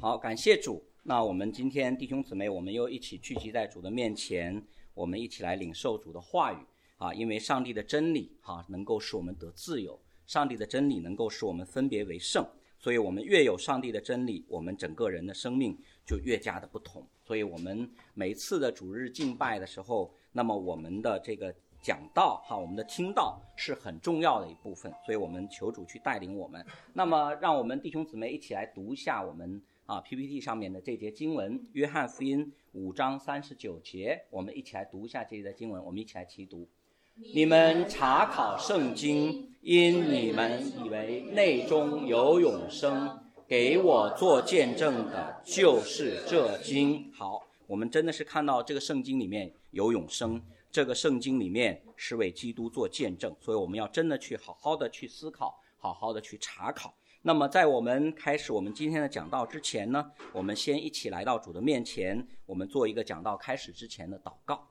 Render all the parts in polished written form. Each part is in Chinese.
好，感谢主。那我们今天弟兄姊妹，我们又一起聚集在主的面前，我们一起来领受主的话语啊！因为上帝的真理能够使我们得自由，上帝的真理能够使我们分别为圣，所以我们越有上帝的真理，我们整个人的生命就越加的不同。所以我们每一次的主日敬拜的时候，那么我们的这个讲道我们的听道是很重要的一部分，所以我们求主去带领我们。那么让我们弟兄姊妹一起来读一下我们PPT 上面的这节经文，约翰福音5章39节，我们一起来读一下这节经文，我们一起来齐读。你们查考圣经，因你们以为内中有永生，给我做见证的就是这经。好，我们真的是看到这个圣经里面有永生，这个圣经里面是为基督做见证，所以我们要真的去好好的去思考，好好的去查考。那么在我们开始我们今天的讲道之前呢，我们先一起来到主的面前，我们做一个讲道开始之前的祷告。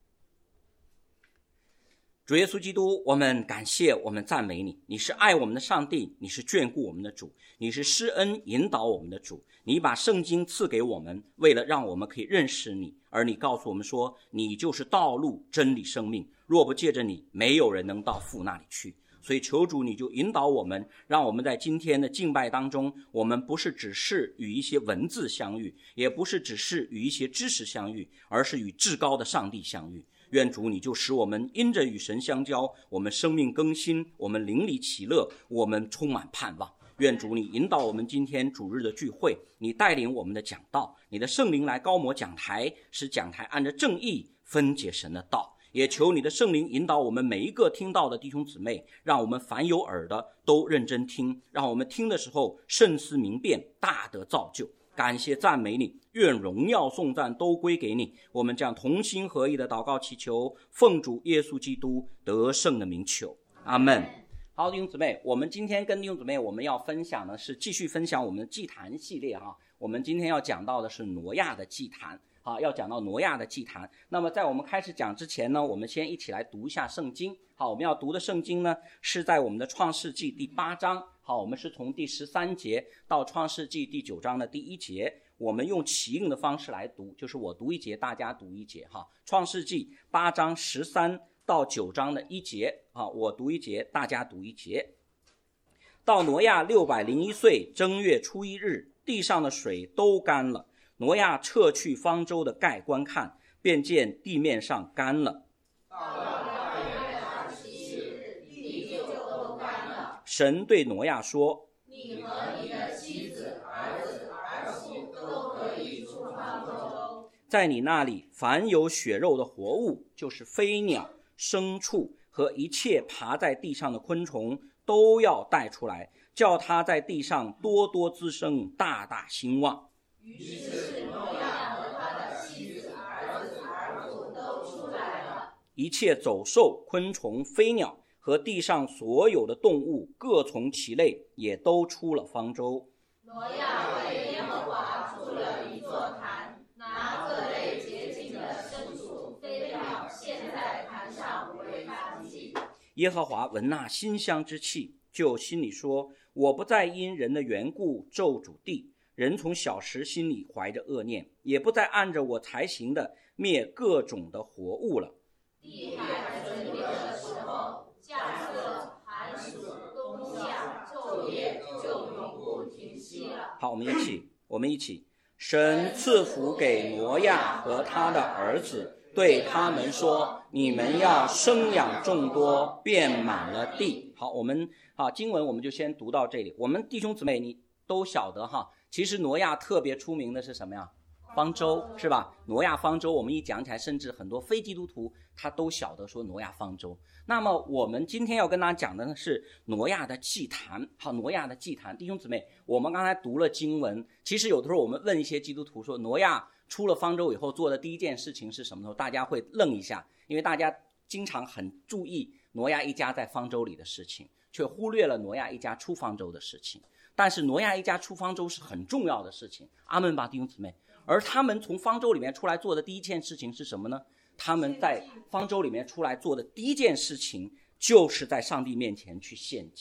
主耶稣基督，我们感谢，我们赞美你，你是爱我们的上帝，你是眷顾我们的主，你是施恩引导我们的主，你把圣经赐给我们，为了让我们可以认识你，而你告诉我们说，你就是道路真理生命，若不借着你，没有人能到父那里去。所以求主你就引导我们，让我们在今天的敬拜当中，我们不是只是与一些文字相遇，也不是只是与一些知识相遇，而是与至高的上帝相遇。愿主你就使我们因着与神相交，我们生命更新，我们灵里喜乐，我们充满盼望。愿主你引导我们今天主日的聚会，你带领我们的讲道，你的圣灵来高摩讲台，使讲台按着正义分解神的道。也求你的圣灵引导我们每一个听到的弟兄姊妹，让我们凡有耳的都认真听，让我们听的时候慎思明辨，大得造就。感谢赞美你，愿荣耀颂赞都归给你。我们这样同心合意的祷告祈求，奉主耶稣基督得胜的名求，阿们。好，弟兄姊妹，我们今天跟弟兄姊妹我们要分享的是继续分享我们的祭坛系列我们今天要讲到的是挪亚的祭坛。要讲到挪亚的祭坛。那么在我们开始讲之前呢，我们先一起来读一下圣经。好，我们要读的圣经呢是在我们的创世纪第8章。好，我们是从第13节到创世纪第9章的第1节，我们用起应的方式来读，就是我读一节大家读一节。创世纪8章13到9章的1节，我读一节大家读一节。到挪亚601岁正月初1日，地上的水都干了。挪亚撤去方舟的盖观看，便见地面上干了。到了8月27日，地就都干了。神对挪亚说：你和你的妻子、儿子、儿妇都可以出方舟。在你那里，凡有血肉的活物，就是飞鸟、牲畜和一切爬在地上的昆虫，都要带出来，叫它在地上多多滋生，大大兴旺。于是挪亚和他的妻子、儿子、儿妇都出来了。一切走兽、昆虫、飞鸟和地上所有的动物，各从其类，也都出了方舟。挪亚为耶和华筑了一座坛，拿各类洁净的牲畜、飞鸟献在坛上为燔祭。耶和华闻那馨香之气，就心里说：我不再因人的缘故咒诅地。人从小时心里怀着恶念，也不再按着我才行的灭各种的活物了。地海存留的时候，稼穑、寒暑、冬夏、昼夜就永不停息了。好，我们一起。神赐福给挪亚和他的儿子，对他们说：你们要生养众多，遍满了地。好，我们经文我们就先读到这里。我们弟兄姊妹你都晓得其实挪亚特别出名的是什么呀？方舟，是吧？挪亚方舟我们一讲起来，甚至很多非基督徒他都晓得说挪亚方舟。那么我们今天要跟大家讲的呢是挪亚的祭坛。好，挪亚的祭坛，弟兄姊妹，我们刚才读了经文，其实有的时候我们问一些基督徒说，挪亚出了方舟以后做的第一件事情是什么时候？大家会愣一下，因为大家经常很注意挪亚一家在方舟里的事情，却忽略了挪亚一家出方舟的事情。但是挪亚一家出方舟是很重要的事情，阿们吧，弟兄姊妹。而他们从方舟里面出来做的第一件事情是什么呢？他们在方舟里面出来做的第一件事情就是在上帝面前去献祭。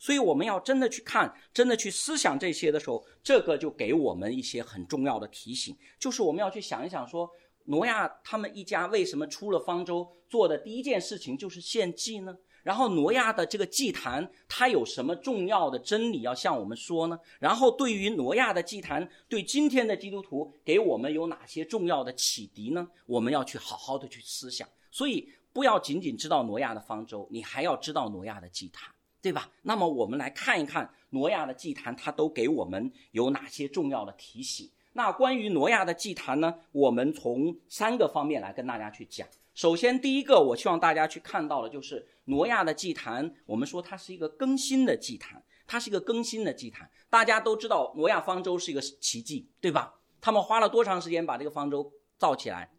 所以我们要真的去看，真的去思想这些的时候，这个就给我们一些很重要的提醒，就是我们要去想一想说，挪亚他们一家为什么出了方舟做的第一件事情就是献祭呢？然后挪亚的这个祭坛它有什么重要的真理要向我们说呢？然后对于挪亚的祭坛对今天的基督徒给我们有哪些重要的启迪呢？我们要去好好的去思想。所以不要仅仅知道挪亚的方舟，你还要知道挪亚的祭坛，对吧？那么我们来看一看挪亚的祭坛它都给我们有哪些重要的提醒。那关于挪亚的祭坛呢，我们从3个方面来跟大家去讲。首先第一个我希望大家去看到的就是挪亚的祭坛，我们说它是一个更新的祭坛，它是一个更新的祭坛。大家都知道挪亚方舟是一个奇迹，对吧？他们花了多长时间把这个方舟造起来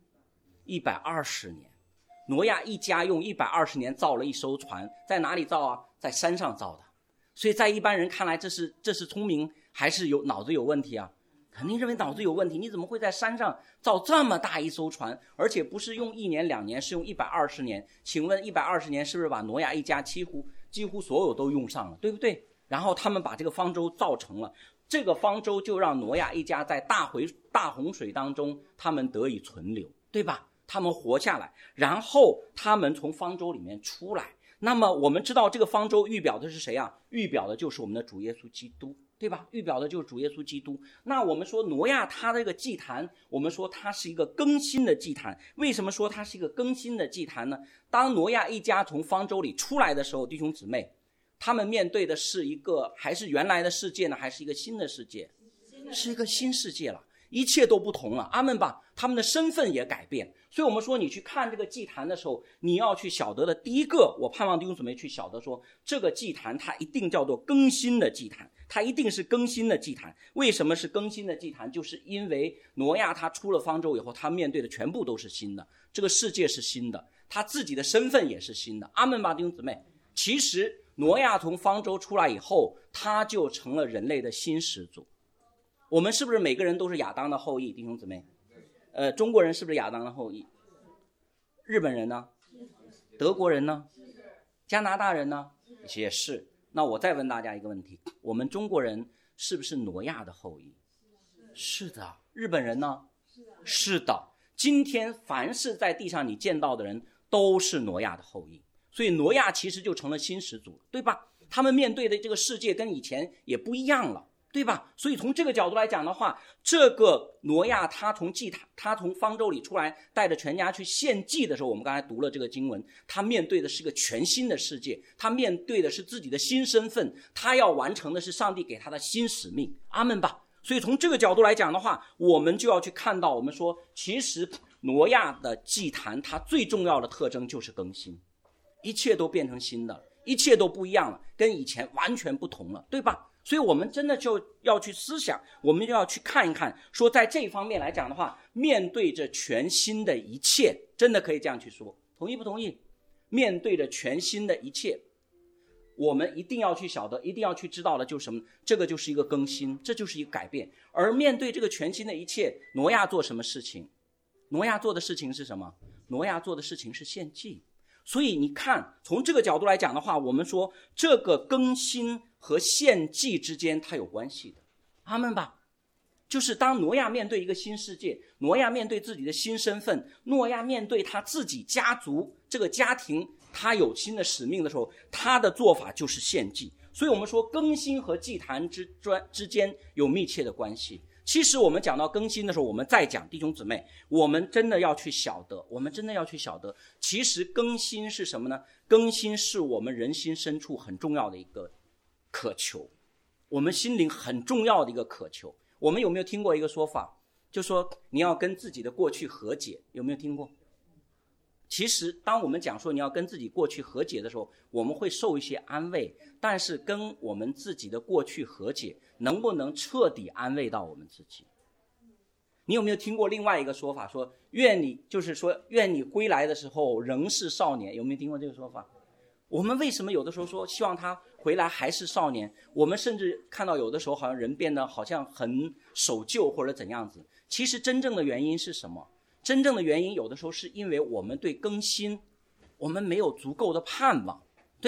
？120年。挪亚一家用120年造了一艘船，在哪里造啊？在山上造的。所以在一般人看来，这是聪明还是脑子有问题啊？肯定认为脑子有问题，你怎么会在山上造这么大一艘船，而且不是用1年2年，是用120年？请问120年是不是把挪亚一家几乎所有都用上了，对不对？然后他们把这个方舟造成了，这个方舟就让挪亚一家在大洪水当中他们得以存留，对吧？他们活下来，然后他们从方舟里面出来。那么我们知道这个方舟预表的是谁啊？预表的就是我们的主耶稣基督，对吧？预表的就是主耶稣基督。那我们说挪亚他这个祭坛，我们说它是一个更新的祭坛。为什么说它是一个更新的祭坛呢？当挪亚一家从方舟里出来的时候，弟兄姊妹，他们面对的是一个还是原来的世界呢？还是一个新的世界？是一个新世界了，一切都不同了，阿们吧。他们的身份也改变。所以我们说你去看这个祭坛的时候，你要去晓得的第一个，我盼望弟兄姊妹去晓得说，这个祭坛它一定叫做更新的祭坛，它一定是更新的祭坛。为什么是更新的祭坛？就是因为挪亚他出了方舟以后，他面对的全部都是新的，这个世界是新的，他自己的身份也是新的，阿们吧弟兄姊妹。其实挪亚从方舟出来以后，他就成了人类的新始祖。我们是不是每个人都是亚当的后裔，弟兄姊妹？中国人是不是亚当的后裔？日本人呢？德国人呢？加拿大人呢？也是。那我再问大家一个问题，我们中国人是不是挪亚的后裔？是的。日本人呢？是的。今天凡是在地上你见到的人都是挪亚的后裔，所以挪亚其实就成了新始祖，对吧？他们面对的这个世界跟以前也不一样了，对吧？所以从这个角度来讲的话，这个挪亚他从方舟里出来，带着全家去献祭的时候，我们刚才读了这个经文，他面对的是个全新的世界，他面对的是自己的新身份，他要完成的是上帝给他的新使命，阿们吧。所以从这个角度来讲的话，我们就要去看到，我们说其实挪亚的祭坛它最重要的特征就是更新，一切都变成新的了，一切都不一样了，跟以前完全不同了，对吧？所以我们真的就要去思想，我们就要去看一看，说在这方面来讲的话，面对着全新的一切，真的可以这样去说，同意不同意？面对着全新的一切，我们一定要去晓得，一定要去知道的就是什么？这个就是一个更新，这就是一个改变。而面对这个全新的一切，挪亚做什么事情？挪亚做的事情是什么？挪亚做的事情是献祭。所以你看，从这个角度来讲的话，我们说这个更新和献祭之间它有关系的，阿们吧。就是当挪亚面对一个新世界，挪亚面对自己的新身份，挪亚面对他自己家族这个家庭他有新的使命的时候，他的做法就是献祭。所以我们说更新和祭坛之间有密切的关系。其实我们讲到更新的时候，我们再讲，弟兄姊妹，我们真的要去晓得，其实更新是什么呢？更新是我们人心深处很重要的一个渴求，我们心灵很重要的一个渴求。我们有没有听过一个说法，就说你要跟自己的过去和解，有没有听过？其实当我们讲说你要跟自己过去和解的时候，我们会受一些安慰，但是跟我们自己的过去和解，能不能彻底安慰到我们自己？你有没有听过另外一个说法，说愿你归来的时候仍是少年，有没有听过这个说法？我们为什么有的时候说希望他回来还是少年？我们甚至看到有的时候好像人变得好像很守旧或者怎样子。其实真正的原因是什么？真正的原因有的时候是因为我们对更新我们没有足够的盼望，对吧？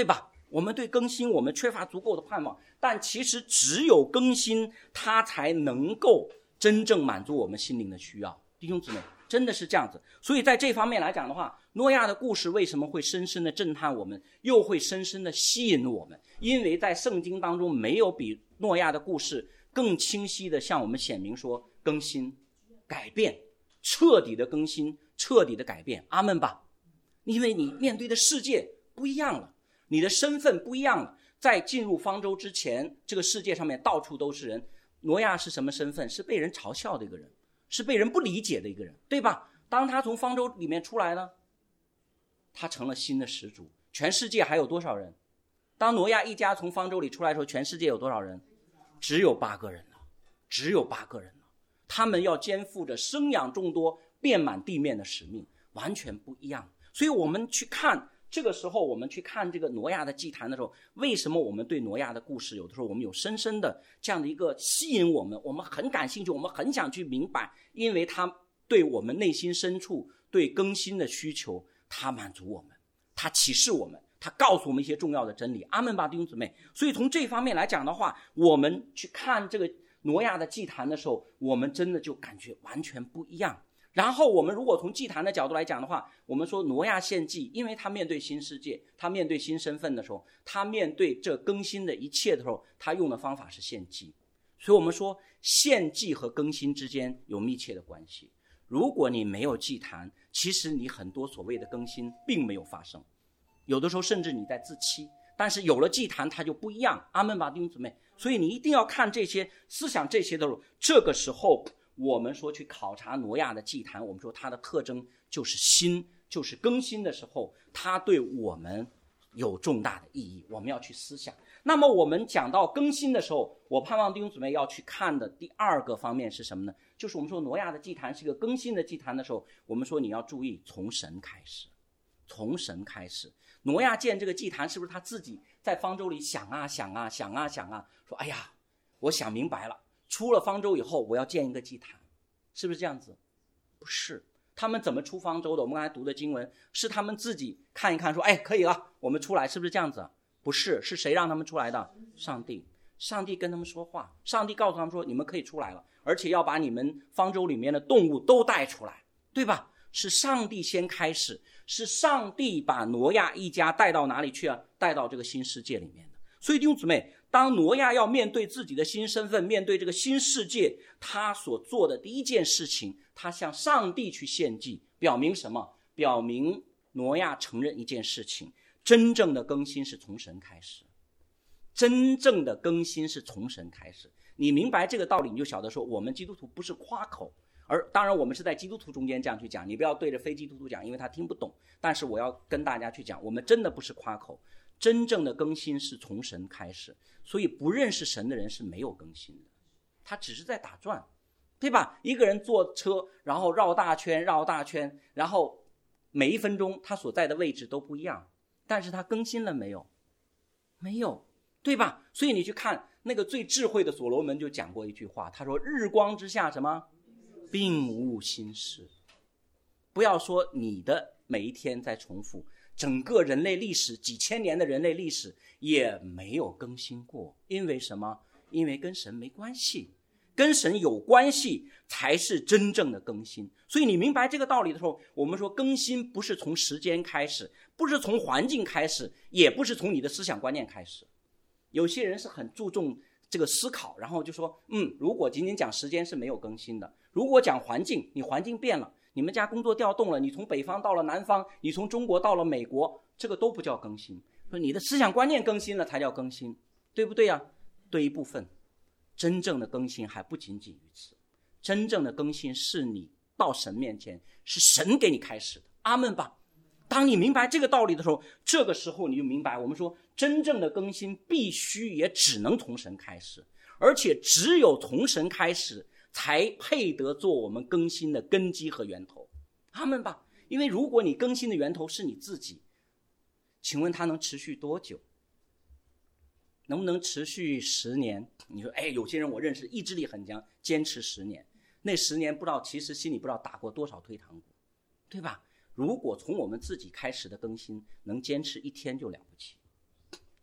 我们对更新我们缺乏足够的盼望，但其实只有更新它才能够真正满足我们心灵的需要。弟兄姊妹，真的是这样子。所以在这方面来讲的话，诺亚的故事为什么会深深的震撼我们，又会深深的吸引我们？因为在圣经当中没有比诺亚的故事更清晰的向我们显明说更新、改变，彻底的更新，彻底的改变。阿们吧。因为你面对的世界不一样了，你的身份不一样了。在进入方舟之前，这个世界上面到处都是人。挪亚是什么身份？是被人嘲笑的一个人，是被人不理解的一个人，对吧？当他从方舟里面出来呢，他成了新的始祖。全世界还有多少人？当挪亚一家从方舟里出来的时候，全世界有多少人？只有8个人了，只有8个人了。他们要肩负着生养众多、遍满地面的使命，完全不一样。所以我们去看这个时候，我们去看这个挪亚的祭坛的时候，为什么我们对挪亚的故事有的时候我们有深深的这样的一个吸引我们，我们很感兴趣，我们很想去明白，因为他对我们内心深处对更新的需求，他满足我们，他启示我们，他告诉我们一些重要的真理。阿们吧，弟兄姊妹。所以从这方面来讲的话，我们去看这个挪亚的祭坛的时候，我们真的就感觉完全不一样。然后我们如果从祭坛的角度来讲的话，我们说挪亚献祭，因为他面对新世界，他面对新身份的时候，他面对这更新的一切的时候，他用的方法是献祭。所以我们说献祭和更新之间有密切的关系。如果你没有祭坛，其实你很多所谓的更新并没有发生，有的时候甚至你在自欺。但是有了祭坛它就不一样。阿们吧，弟兄姊妹。所以你一定要看这些思想，这些的时候，这个时候我们说去考察挪亚的祭坛，我们说它的特征就是新，就是更新的时候，它对我们有重大的意义，我们要去思想。那么我们讲到更新的时候，我盼望弟兄姊妹要去看的第二个方面是什么呢？就是我们说挪亚的祭坛是一个更新的祭坛的时候，我们说你要注意从神开始，从神开始。挪亚建这个祭坛是不是他自己在方舟里想啊想啊想啊想啊，说哎呀我想明白了，出了方舟以后我要建一个祭坛，是不是这样子？不是。他们怎么出方舟的？我们刚才读的经文是他们自己看一看说，哎，可以了，我们出来，是不是这样子？不是。是谁让他们出来的？上帝。上帝跟他们说话，上帝告诉他们说，你们可以出来了，而且要把你们方舟里面的动物都带出来，对吧？是上帝先开始，是上帝把挪亚一家带到哪里去啊？带到这个新世界里面的。所以弟兄姊妹，当挪亚要面对自己的新身份，面对这个新世界，他所做的第一件事情，他向上帝去献祭，表明什么？表明挪亚承认一件事情，真正的更新是从神开始，真正的更新是从神开始。你明白这个道理，你就晓得说，我们基督徒不是夸口，而当然我们是在基督徒中间这样去讲，你不要对着非基督徒讲，因为他听不懂。但是我要跟大家去讲，我们真的不是夸口，真正的更新是从神开始。所以不认识神的人是没有更新的，他只是在打转，对吧？一个人坐车，然后绕大圈绕大圈，然后每一分钟他所在的位置都不一样，但是他更新了没有？没有，对吧？所以你去看那个最智慧的所罗门就讲过一句话，他说日光之下什么？并无新事。不要说你的每一天在重复，整个人类历史几千年的人类历史也没有更新过。因为什么？因为跟神没关系，跟神有关系才是真正的更新。所以你明白这个道理的时候，我们说更新不是从时间开始，不是从环境开始，也不是从你的思想观念开始。有些人是很注重这个思考，然后就说如果仅仅讲时间是没有更新的，如果讲环境，你环境变了，你们家工作调动了，你从北方到了南方，你从中国到了美国，这个都不叫更新。说你的思想观念更新了才叫更新，对不对啊？对一部分。真正的更新还不仅仅于此，真正的更新是你到神面前，是神给你开始的。阿们吧。当你明白这个道理的时候，这个时候你就明白，我们说真正的更新必须也只能从神开始，而且只有从神开始才配得做我们更新的根基和源头。阿们吧。因为如果你更新的源头是你自己，请问它能持续多久？能不能持续10年？你说有些人我认识意志力很强，坚持10年，那10年不知道其实心里不知道打过多少退堂鼓，对吧？如果从我们自己开始的更新能坚持1天就了不起，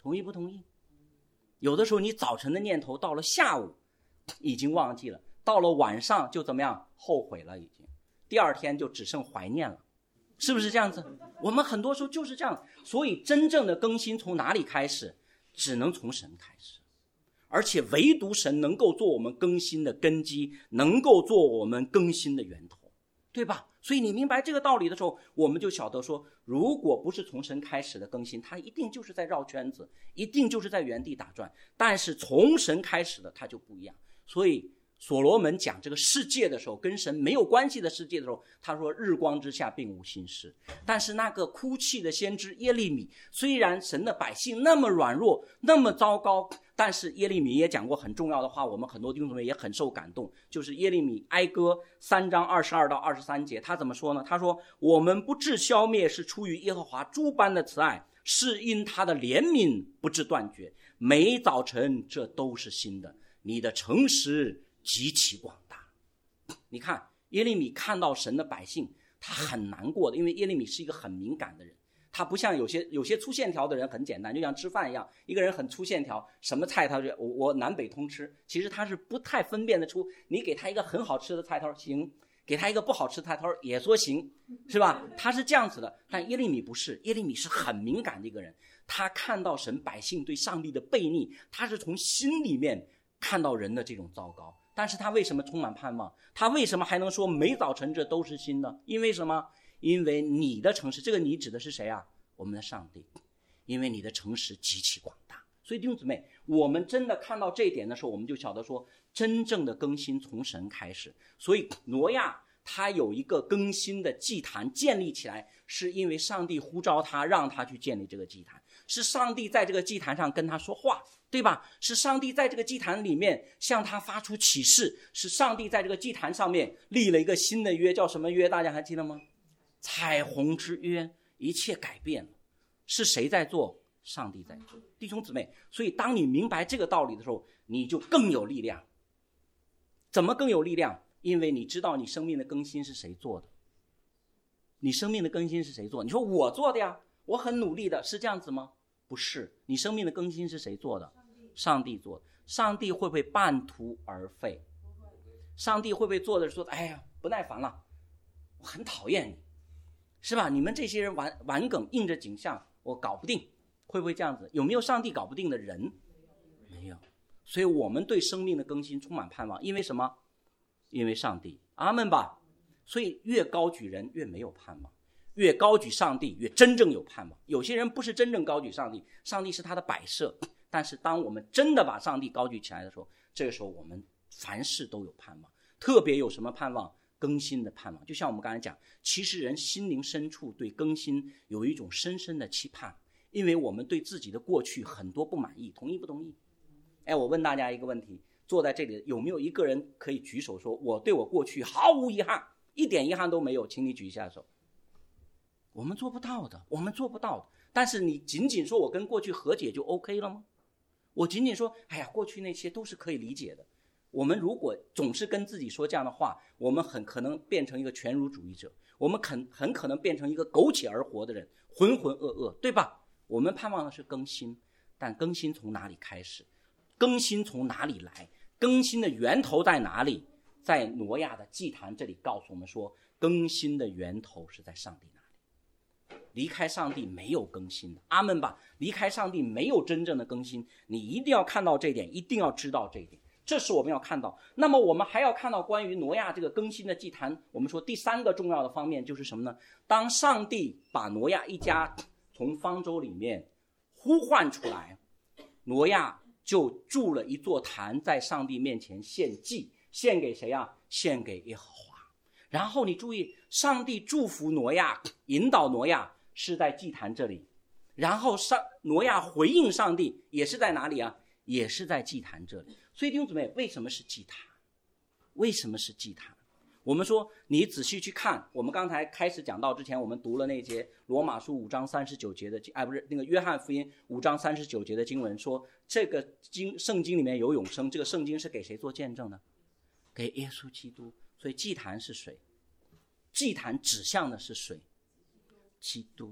同意不同意？有的时候你早晨的念头到了下午已经忘记了，到了晚上就怎么样？后悔了已经，第二天就只剩怀念了，是不是这样子？我们很多时候就是这样，所以真正的更新从哪里开始？只能从神开始，而且唯独神能够做我们更新的根基，能够做我们更新的源头，对吧？所以你明白这个道理的时候，我们就晓得说，如果不是从神开始的更新，它一定就是在绕圈子，一定就是在原地打转。但是从神开始的它就不一样。所以所罗门讲这个世界的时候，跟神没有关系的世界的时候，他说日光之下并无新事。但是那个哭泣的先知耶利米，虽然神的百姓那么软弱，那么糟糕，但是耶利米也讲过很重要的话，我们很多弟兄姊妹也很受感动，就是耶利米哀歌3章22到23节，他怎么说呢？他说，我们不致消灭，是出于耶和华诸般的慈爱，是因他的怜悯不致断绝，每早晨这都是新的，你的诚实极其广大。你看耶利米看到神的百姓，他很难过的，因为耶利米是一个很敏感的人，他不像有些粗线条的人很简单，就像吃饭一样，一个人很粗线条，什么菜他就我南北通吃，其实他是不太分辨得出，你给他一个很好吃的菜头行，给他一个不好吃的菜头也说行，是吧？他是这样子的。但耶利米不是，耶利米是很敏感的一个人，他看到神百姓对上帝的悖逆，他是从心里面看到人的这种糟糕。但是他为什么充满盼望？他为什么还能说每早晨这都是新的？因为什么？因为你的诚实，这个你指的是谁啊？我们的上帝。因为你的诚实极其广大。所以弟兄姊妹，我们真的看到这一点的时候，我们就晓得说，真正的更新从神开始。所以挪亚他有一个更新的祭坛建立起来，是因为上帝呼召他，让他去建立这个祭坛，是上帝在这个祭坛上跟他说话，对吧？是上帝在这个祭坛里面向他发出启示，是上帝在这个祭坛上面立了一个新的约，叫什么约？大家还记得吗？彩虹之约。一切改变了，是谁在做？上帝在做。弟兄姊妹，所以当你明白这个道理的时候，你就更有力量。怎么更有力量？因为你知道你生命的更新是谁做的。你生命的更新是谁做的？你说我做的呀，我很努力的，是这样子吗？不是，你生命的更新是谁做的？上帝做的。上帝会不会半途而废？上帝会不会做的说，哎呀，不耐烦了，我很讨厌你，是吧？你们这些人玩梗应着景象，我搞不定，会不会这样子？有没有上帝搞不定的人？没有。所以我们对生命的更新充满盼望，因为什么？因为上帝。阿们吧。所以越高举人越没有盼望，越高举上帝越真正有盼望。有些人不是真正高举上帝，上帝是他的摆设，但是当我们真的把上帝高举起来的时候，这个时候我们凡事都有盼望。特别有什么盼望？更新的盼望。就像我们刚才讲，其实人心灵深处对更新有一种深深的期盼，因为我们对自己的过去很多不满意。同意不同意？我问大家一个问题，坐在这里有没有一个人可以举手说，我对我过去毫无遗憾，一点遗憾都没有？请你举一下手。我们做不到的，我们做不到的。但是你仅仅说我跟过去和解就 OK 了吗？我仅仅说，哎呀，过去那些都是可以理解的。我们如果总是跟自己说这样的话，我们很可能变成一个全儒主义者，我们很可能变成一个苟且而活的人，浑浑噩噩，对吧？我们盼望的是更新，但更新从哪里开始？更新从哪里来？更新的源头在哪里？在挪亚的祭坛这里告诉我们说，更新的源头是在上帝那里。离开上帝没有更新的，阿们吧。离开上帝没有真正的更新，你一定要看到这一点，一定要知道这一点，这是我们要看到。那么我们还要看到关于挪亚这个更新的祭坛，我们说第三个重要的方面就是什么呢？当上帝把挪亚一家从方舟里面呼唤出来，挪亚就筑了一座坛，在上帝面前献祭，献给谁啊？献给耶和华。然后你注意，上帝祝福挪亚，引导挪亚是在祭坛这里，然后挪亚回应上帝也是在哪里啊？也是在祭坛这里。所以弟兄姊妹，为什么是祭坛？为什么是祭坛？我们说你仔细去看，我们刚才开始讲到之前，我们读了那节罗马书5章39节的不是那个约翰福音5章39节的经文，说这个圣经里面有永生，这个圣经是给谁做见证的？给耶稣基督。所以祭坛是谁？祭坛指向的是谁？基督。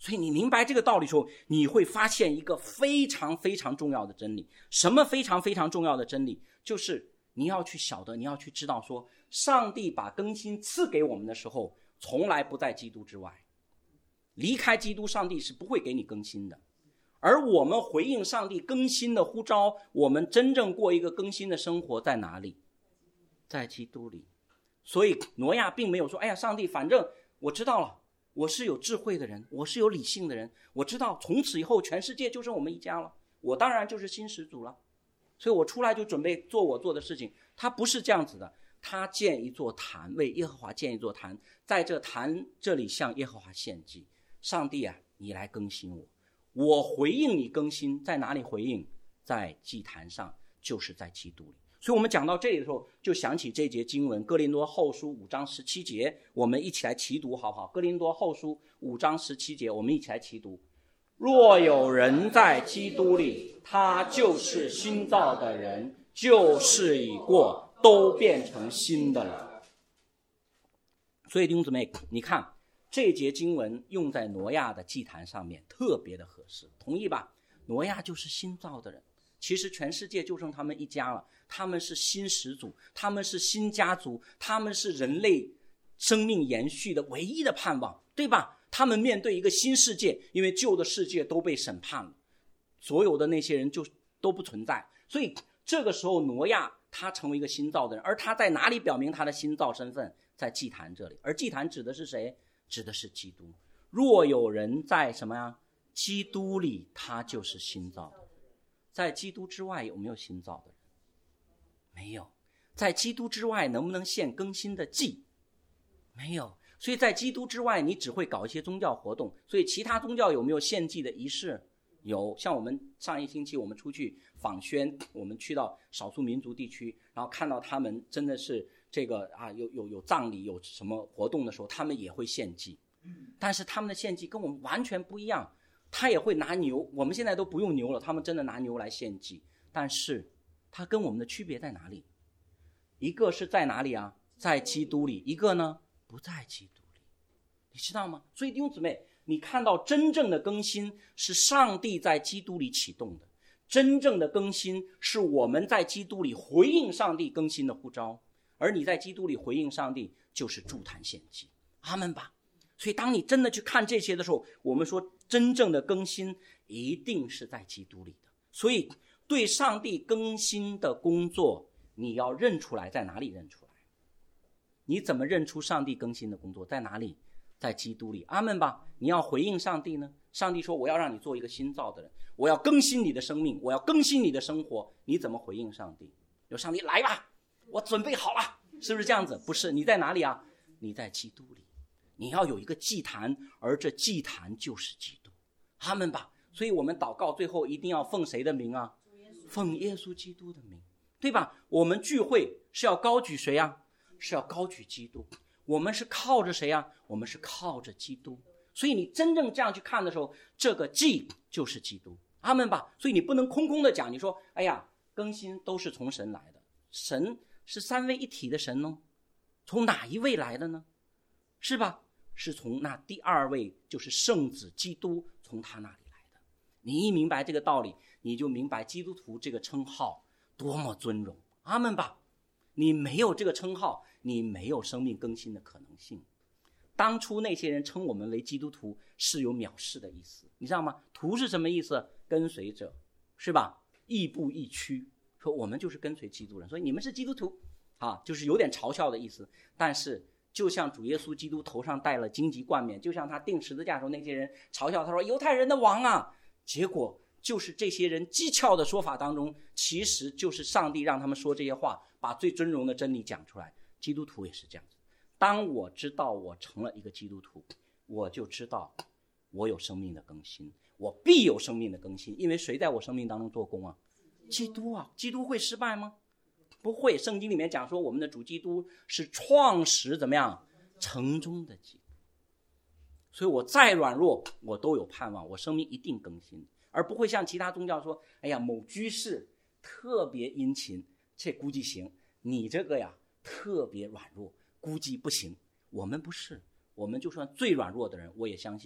所以你明白这个道理的时候，你会发现一个非常非常重要的真理。什么非常非常重要的真理？就是你要去晓得，你要去知道说，上帝把更新赐给我们的时候，从来不在基督之外。离开基督，上帝是不会给你更新的。而我们回应上帝更新的呼召，我们真正过一个更新的生活在哪里？在基督里。所以挪亚并没有说，哎呀，上帝，反正我知道了，我是有智慧的人，我是有理性的人，我知道从此以后全世界就剩我们一家了，我当然就是新始祖了，所以我出来就准备做我做的事情。他不是这样子的，他建一座坛，为耶和华建一座坛，在这坛这里向耶和华献祭。上帝啊，你来更新我，我回应你更新，在哪里回应？在祭坛上，就是在基督里。所以我们讲到这里的时候，就想起这节经文，哥林多后书5章17节，我们一起来齐读好不好？哥林多后书5章17节，我们一起来齐读。若有人在基督里，他就是新造的人，旧事已过，都变成新的了。所以弟兄姊妹，你看这节经文用在挪亚的祭坛上面特别的合适，同意吧？挪亚就是新造的人，其实全世界就剩他们一家了，他们是新始祖，他们是新家族，他们是人类生命延续的唯一的盼望，对吧？他们面对一个新世界，因为旧的世界都被审判了，所有的那些人就都不存在。所以这个时候挪亚他成为一个新造的人，而他在哪里表明他的新造身份？在祭坛这里。而祭坛指的是谁？指的是基督。若有人在什么呀？基督里，他就是新造的。在基督之外有没有新造的人？没有。在基督之外能不能献更新的祭？没有。所以在基督之外你只会搞一些宗教活动。所以其他宗教有没有献祭的仪式？有。像我们上一星期我们出去访宣，我们去到少数民族地区，然后看到他们真的是这个啊，有葬礼，有什么活动的时候，他们也会献祭。但是他们的献祭跟我们完全不一样，他也会拿牛，我们现在都不用牛了，他们真的拿牛来献祭。但是他跟我们的区别在哪里？一个是在哪里啊？在基督里。一个呢，不在基督里。你知道吗？所以弟兄姊妹，你看到真正的更新是上帝在基督里启动的，真正的更新是我们在基督里回应上帝更新的呼召，而你在基督里回应上帝就是筑坛献祭。阿们吧。所以当你真的去看这些的时候，我们说真正的更新一定是在基督里的。所以对上帝更新的工作，你要认出来，在哪里认出来？你怎么认出上帝更新的工作在哪里？在基督里。阿们吧。你要回应上帝呢，上帝说我要让你做一个新造的人，我要更新你的生命，我要更新你的生活，你怎么回应上帝？有上帝来吧，我准备好了，是不是这样子？不是。你在哪里啊？你在基督里。你要有一个祭坛，而这祭坛就是基督。阿们吧。所以我们祷告最后一定要奉谁的名啊？奉耶稣基督的名，对吧？我们聚会是要高举谁啊？是要高举基督。我们是靠着谁啊？我们是靠着基督。所以你真正这样去看的时候，这个祭就是基督。阿们吧。所以你不能空空的讲，你说哎呀，更新都是从神来的，神是三位一体的神呢，从哪一位来的呢？是吧？是从那第二位，就是圣子基督，从他那里来的。你一明白这个道理，你就明白基督徒这个称号多么尊荣。阿们吧。你没有这个称号，你没有生命更新的可能性。当初那些人称我们为基督徒是有藐视的意思，你知道吗？徒是什么意思？跟随者，是吧？亦步亦趋，说我们就是跟随基督人，所以你们是基督徒啊，就是有点嘲笑的意思。但是就像主耶稣基督头上戴了荆棘冠冕，就像他钉十字架的时候，那些人嘲笑他说犹太人的王啊，结果就是这些人讥诮的说法当中，其实就是上帝让他们说这些话，把最尊荣的真理讲出来。基督徒也是这样子。当我知道我成了一个基督徒，我就知道我有生命的更新，我必有生命的更新。因为谁在我生命当中做工啊？基督啊。基督会失败吗？不会。圣经里面讲说我们的主基督是创始怎么样？成终的基督。所以我再软弱我都有盼望，我生命一定更新，而不会像其他宗教说哎呀，某居士特别殷勤，这估计行，你这个呀特别软弱，估计不行。我们不是，我们就算最软弱的人，我也相信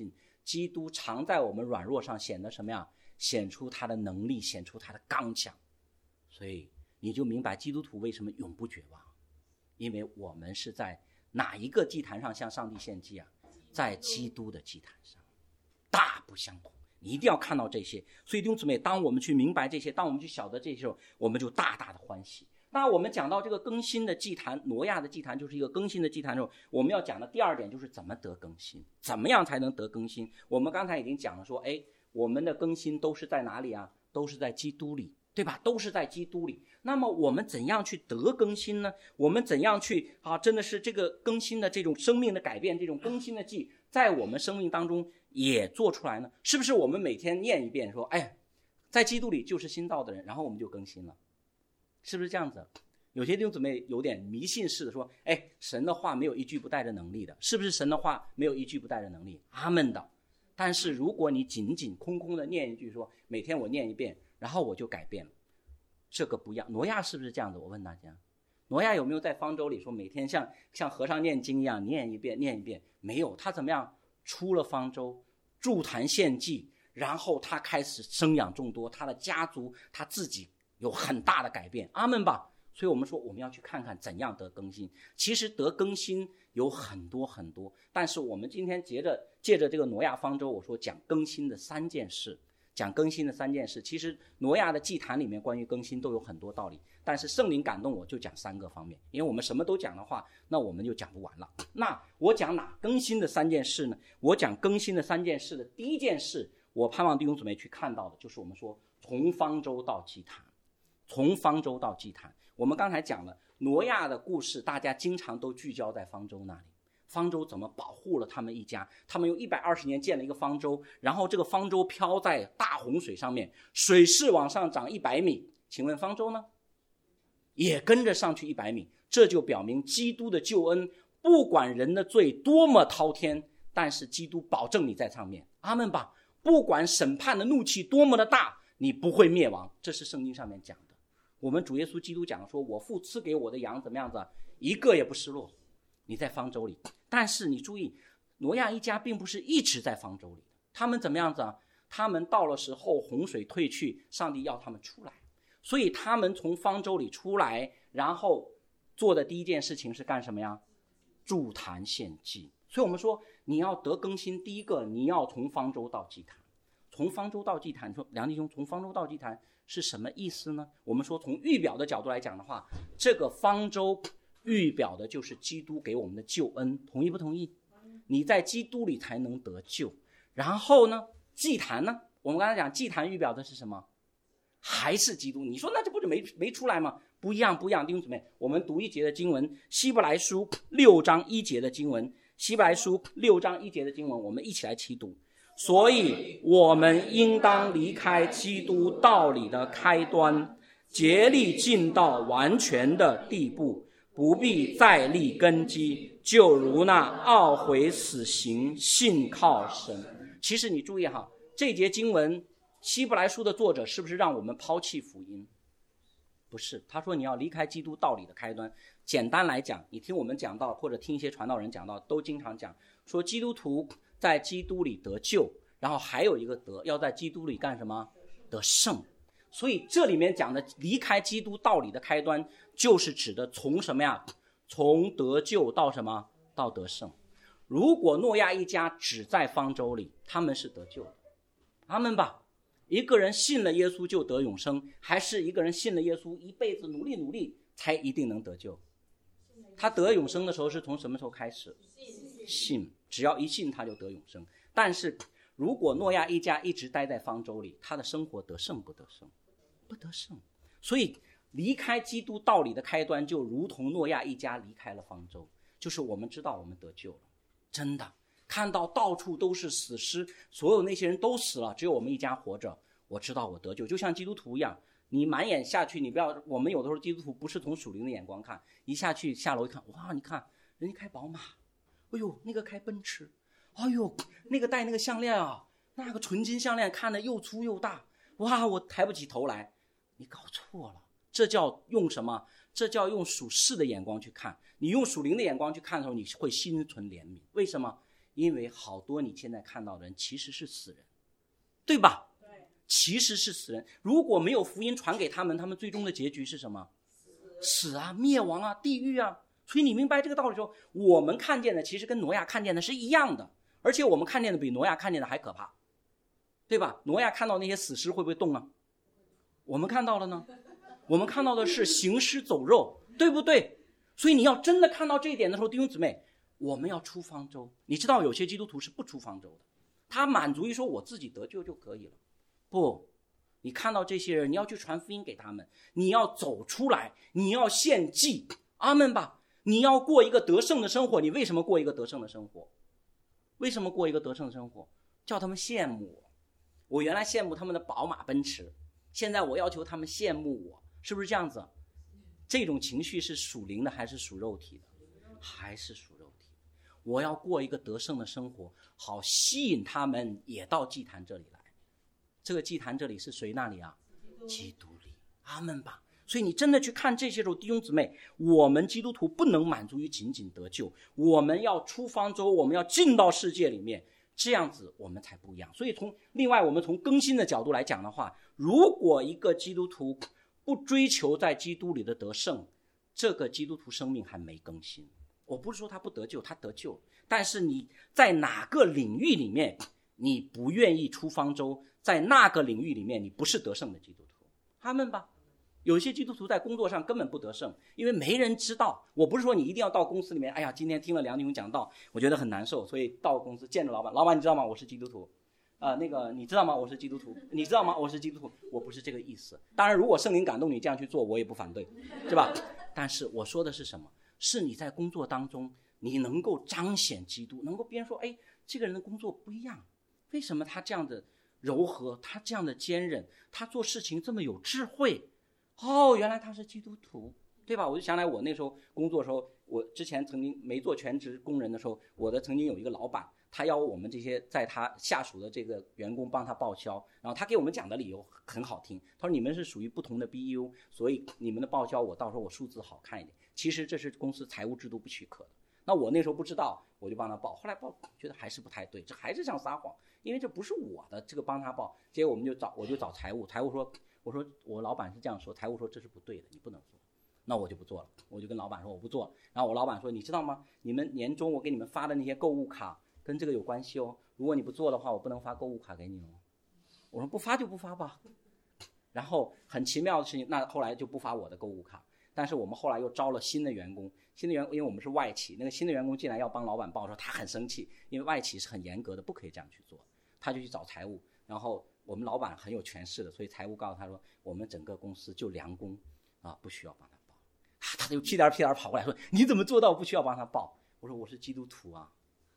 基督常在我们软弱上显得什么呀？显出他的能力，显出他的刚强。所以你就明白基督徒为什么永不绝望，因为我们是在哪一个祭坛上向上帝献祭啊？在基督的祭坛上，大不相同。你一定要看到这些。所以弟兄姊妹，当我们去明白这些，当我们去晓得这些时候，我们就大大的欢喜。那我们讲到这个更新的祭坛，挪亚的祭坛就是一个更新的祭坛之后，我们要讲的第二点就是怎么得更新，怎么样才能得更新。我们刚才已经讲了说，我们的更新都是在哪里啊？都是在基督里，对吧？都是在基督里。那么我们怎样去得更新呢？我们怎样去真的是这个更新的这种生命的改变，这种更新的祭在我们生命当中也做出来呢？是不是我们每天念一遍说，在基督里就是新造的人，然后我们就更新了？是不是这样子？有些弟兄姊妹有点迷信式的说，神的话没有一句不带着能力的，是不是神的话没有一句不带着能力？阿们的。但是如果你仅仅空空的念一句说，每天我念一遍，然后我就改变了，这个不一样。挪亚是不是这样子？我问大家，挪亚有没有在方舟里说每天像和尚念经一样念一遍念一遍？没有。他怎么样？出了方舟，筑坛献祭，然后他开始生养众多，他的家族他自己有很大的改变。阿们吧。所以我们说我们要去看看怎样得更新。其实得更新有很多很多，但是我们今天借着这个挪亚方舟，我说讲更新的三件事，讲更新的三件事。其实挪亚的祭坛里面关于更新都有很多道理，但是圣灵感动我就讲3个方面，因为我们什么都讲的话，那我们就讲不完了。那我讲哪更新的3件事呢？我讲更新的3件事的第一件事，我盼望弟兄姊妹去看到的就是我们说从方舟到祭坛，从方舟到祭坛。我们刚才讲了挪亚的故事，大家经常都聚焦在方舟那里。方舟怎么保护了他们一家？他们用120年建了一个方舟，然后这个方舟飘在大洪水上面，水势往上涨100米。请问方舟呢？也跟着上去100米。这就表明基督的救恩，不管人的罪多么滔天，但是基督保证你在上面。阿们吧。不管审判的怒气多么的大，你不会灭亡。这是圣经上面讲的。我们主耶稣基督讲说，我父赐给我的羊怎么样子，一个也不失落。你在方舟里，但是你注意，挪亚一家并不是一直在方舟里的。他们怎么样子啊？他们到了时候洪水退去，上帝要他们出来，所以他们从方舟里出来，然后做的第一件事情是干什么呀？筑坛献祭。所以我们说你要得更新，第一个你要从方舟到祭坛。从方舟到祭坛，说梁弟兄，从方舟到祭坛是什么意思呢？我们说从预表的角度来讲的话，这个方舟预表的就是基督给我们的救恩，同意不同意？你在基督里才能得救。然后呢，祭坛呢？我们刚才讲祭坛预表的是什么？还是基督。你说那这不是没出来吗？不一样，弟兄姊妹，我们读一节的经文，希伯来书6章1节的经文，希伯来书6章1节的经文，我们一起来齐读。所以我们应当离开基督道理的开端，竭力进到完全的地步，不必再立根基，就如那懊悔死刑，信靠神。其实你注意哈，这节经文希伯来书的作者是不是让我们抛弃福音？不是，他说你要离开基督道理的开端。简单来讲，你听我们讲到，或者听一些传道人讲到，都经常讲说基督徒在基督里得救，然后还有一个得，要在基督里干什么？得胜。所以这里面讲的离开基督道理的开端，就是指的从什么呀？从得救到什么？到得胜。如果诺亚一家只在方舟里，他们是得救的。阿们吧。一个人信了耶稣就得永生，还是一个人信了耶稣一辈子努力才一定能得救？他得永生的时候是从什么时候开始？信，只要一信他就得永生。但是如果诺亚一家一直待在方舟里，他的生活得胜不得胜？不得胜。所以离开基督道理的开端，就如同诺亚一家离开了方舟，就是我们知道我们得救了。真的看到到处都是死尸，所有那些人都死了，只有我们一家活着，我知道我得救。就像基督徒一样，你满眼下去，你不要，我们有的时候基督徒不是从属灵的眼光看，一下去下楼一看，哇，你看人家开宝马，哎呦那个开奔驰，哎呦那个戴那个项链啊，那个纯金项链看得又粗又大，哇，我抬不起头来。你搞错了，这叫用什么？这叫用属世的眼光去看。你用属灵的眼光去看的时候，你会心存怜悯。为什么？ 因为好多你现在看到的人其实是死人，对吧？其实是死人。如果没有福音传给他们，他们最终的结局是什么？死啊，灭亡啊，地狱啊。所以你明白这个道理的时候，我们看见的其实跟挪亚看见的是一样的，而且我们看见的比挪亚看见的还可怕，对吧？挪亚看到那些死尸会不会动啊？我们看到了呢，我们看到的是行尸走肉，对不对？所以你要真的看到这一点的时候，弟兄姊妹，我们要出方舟。你知道有些基督徒是不出方舟的，他满足于说我自己得救就可以了。不，你看到这些人，你要去传福音给他们，你要走出来，你要献祭，阿们吧。你要过一个得胜的生活。你为什么过一个得胜的生活？为什么过一个得胜的生活？叫他们羡慕我。我原来羡慕他们的宝马奔驰，现在我要求他们羡慕我，是不是这样子？这种情绪是属灵的还是属肉体的？还是属肉体。我要过一个得胜的生活，好吸引他们也到祭坛这里来。这个祭坛这里是谁那里啊？基督里，阿们吧。所以你真的去看这些时候，弟兄姊妹，我们基督徒不能满足于仅仅得救，我们要出方舟，我们要进到世界里面，这样子我们才不一样。所以另外我们从更新的角度来讲的话，如果一个基督徒不追求在基督里的得胜，这个基督徒生命还没更新。我不是说他不得救，他得救，但是你在哪个领域里面你不愿意出方舟，在那个领域里面你不是得胜的基督徒，阿们吧。有些基督徒在工作上根本不得胜，因为没人知道。我不是说你一定要到公司里面，哎呀，今天听了梁弟兄讲道，我觉得很难受，所以到公司见着老板，老板你知道吗？我是基督徒。那个你知道吗？我是基督徒。你知道吗？我是基督徒。我不是这个意思。当然，如果圣灵感动你这样去做，我也不反对，是吧？但是我说的是什么？是你在工作当中，你能够彰显基督，能够别人说，哎，这个人的工作不一样，为什么他这样的柔和，他这样的坚韧，他做事情这么有智慧？哦，原来他是基督徒，对吧？我就想来我那时候工作的时候，我之前曾经没做全职工人的时候，曾经有一个老板，他要我们这些在他下属的这个员工帮他报销，然后他给我们讲的理由很好听，他说你们是属于不同的 BU， 所以你们的报销我到时候我数字好看一点，其实这是公司财务制度不许可的。那我那时候不知道，我就帮他报，后来报觉得还是不太对，这还是像撒谎，因为这不是我的，这个帮他报。结果我就找财务，财务说，我说我老板是这样说，财务说这是不对的，你不能做。那我就不做了，我就跟老板说我不做了。然后我老板说，你知道吗？你们年终我给你们发的那些购物卡跟这个有关系哦，如果你不做的话，我不能发购物卡给你哦。我说不发就不发吧。然后很奇妙的事情，那后来就不发我的购物卡。但是我们后来又招了新的员工，因为我们是外企，那个新的员工进来要帮老板报的时候，他很生气，因为外企是很严格的，不可以这样去做。他就去找财务，然后我们老板很有权势的，所以财务告诉他说，我们整个公司就良工啊，不需要帮他报。他就屁颠跑过来说，你怎么做到不需要帮他报？我说我是基督徒啊。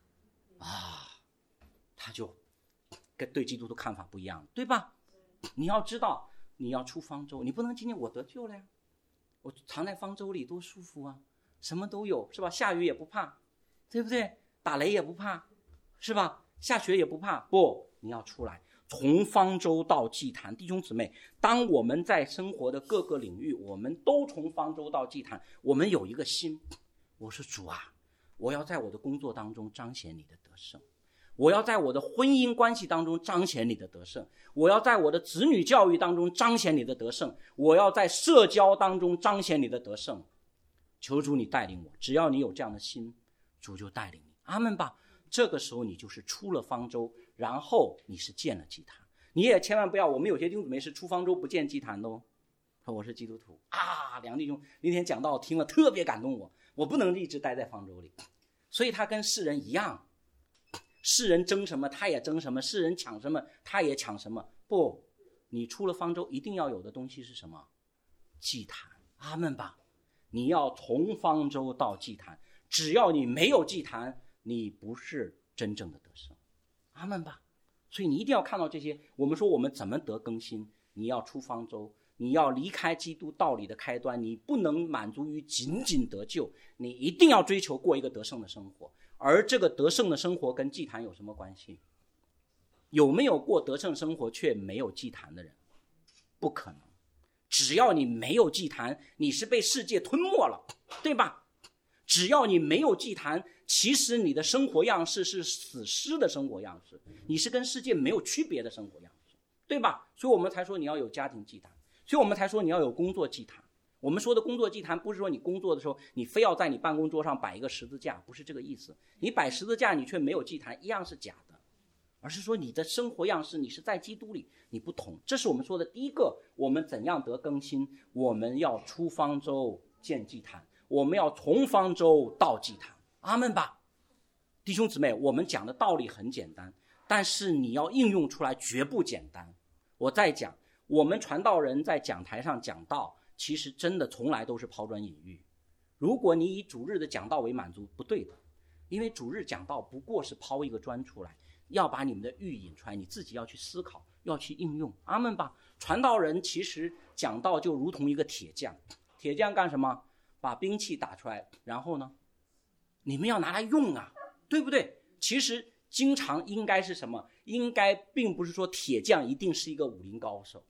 他就跟对基督徒看法不一样，对吧？你要知道，你要出方舟，你不能今天我得救了呀，我藏在方舟里多舒服啊，什么都有，是吧？下雨也不怕，对不对？打雷也不怕，是吧？下雪也不怕。不，你要出来，从方舟到祭坛。弟兄姊妹，当我们在生活的各个领域，我们都从方舟到祭坛，我们有一个心，我说主啊，我要在我的工作当中彰显你的得胜，我要在我的婚姻关系当中彰显你的得胜，我要在我的子女教育当中彰显你的得胜，我要在社交当中彰显你的得胜。求主你带领我，只要你有这样的心，主就带领你，阿们吧。这个时候你就是出了方舟，然后你是建了祭坛。你也千万不要，我们有些弟兄姊妹是出方舟不建祭坛的哦。说我是基督徒啊，梁弟兄那天讲道听了特别感动我不能一直待在方舟里。所以他跟世人一样，世人争什么他也争什么，世人抢什么他也抢什么。不，你出了方舟一定要有的东西是什么？祭坛，阿们吧。你要从方舟到祭坛，只要你没有祭坛，你不是真正的得胜，阿们吧。所以你一定要看到这些。我们说我们怎么得更新，你要出方舟，你要离开基督道理的开端，你不能满足于仅仅得救，你一定要追求过一个得胜的生活。而这个得胜的生活跟祭坛有什么关系？有没有过得胜生活却没有祭坛的人？不可能。只要你没有祭坛，你是被世界吞没了，对吧？ 只要你没有祭坛，其实你的生活样式是死尸的生活样式，你是跟世界没有区别的生活样式，对吧？所以我们才说你要有家庭祭坛，所以我们才说你要有工作祭坛。我们说的工作祭坛不是说你工作的时候你非要在你办公桌上摆一个十字架，不是这个意思。你摆十字架你却没有祭坛，一样是假的，而是说你的生活样式你是在基督里，你不同。这是我们说的第一个，我们怎样得更新，我们要出方舟建祭坛，我们要从方舟到祭坛。阿们吧。弟兄姊妹，我们讲的道理很简单，但是你要应用出来绝不简单。我再讲，我们传道人在讲台上讲道，其实真的从来都是抛砖引玉。如果你以主日的讲道为满足，不对的，因为主日讲道不过是抛一个砖出来，要把你们的寓引出来，你自己要去思考，要去应用。阿们吧。传道人其实讲道就如同一个铁匠，铁匠干什么？把兵器打出来，然后呢，你们要拿来用啊，对不对？其实经常应该是什么？应该并不是说铁匠一定是一个武林高手，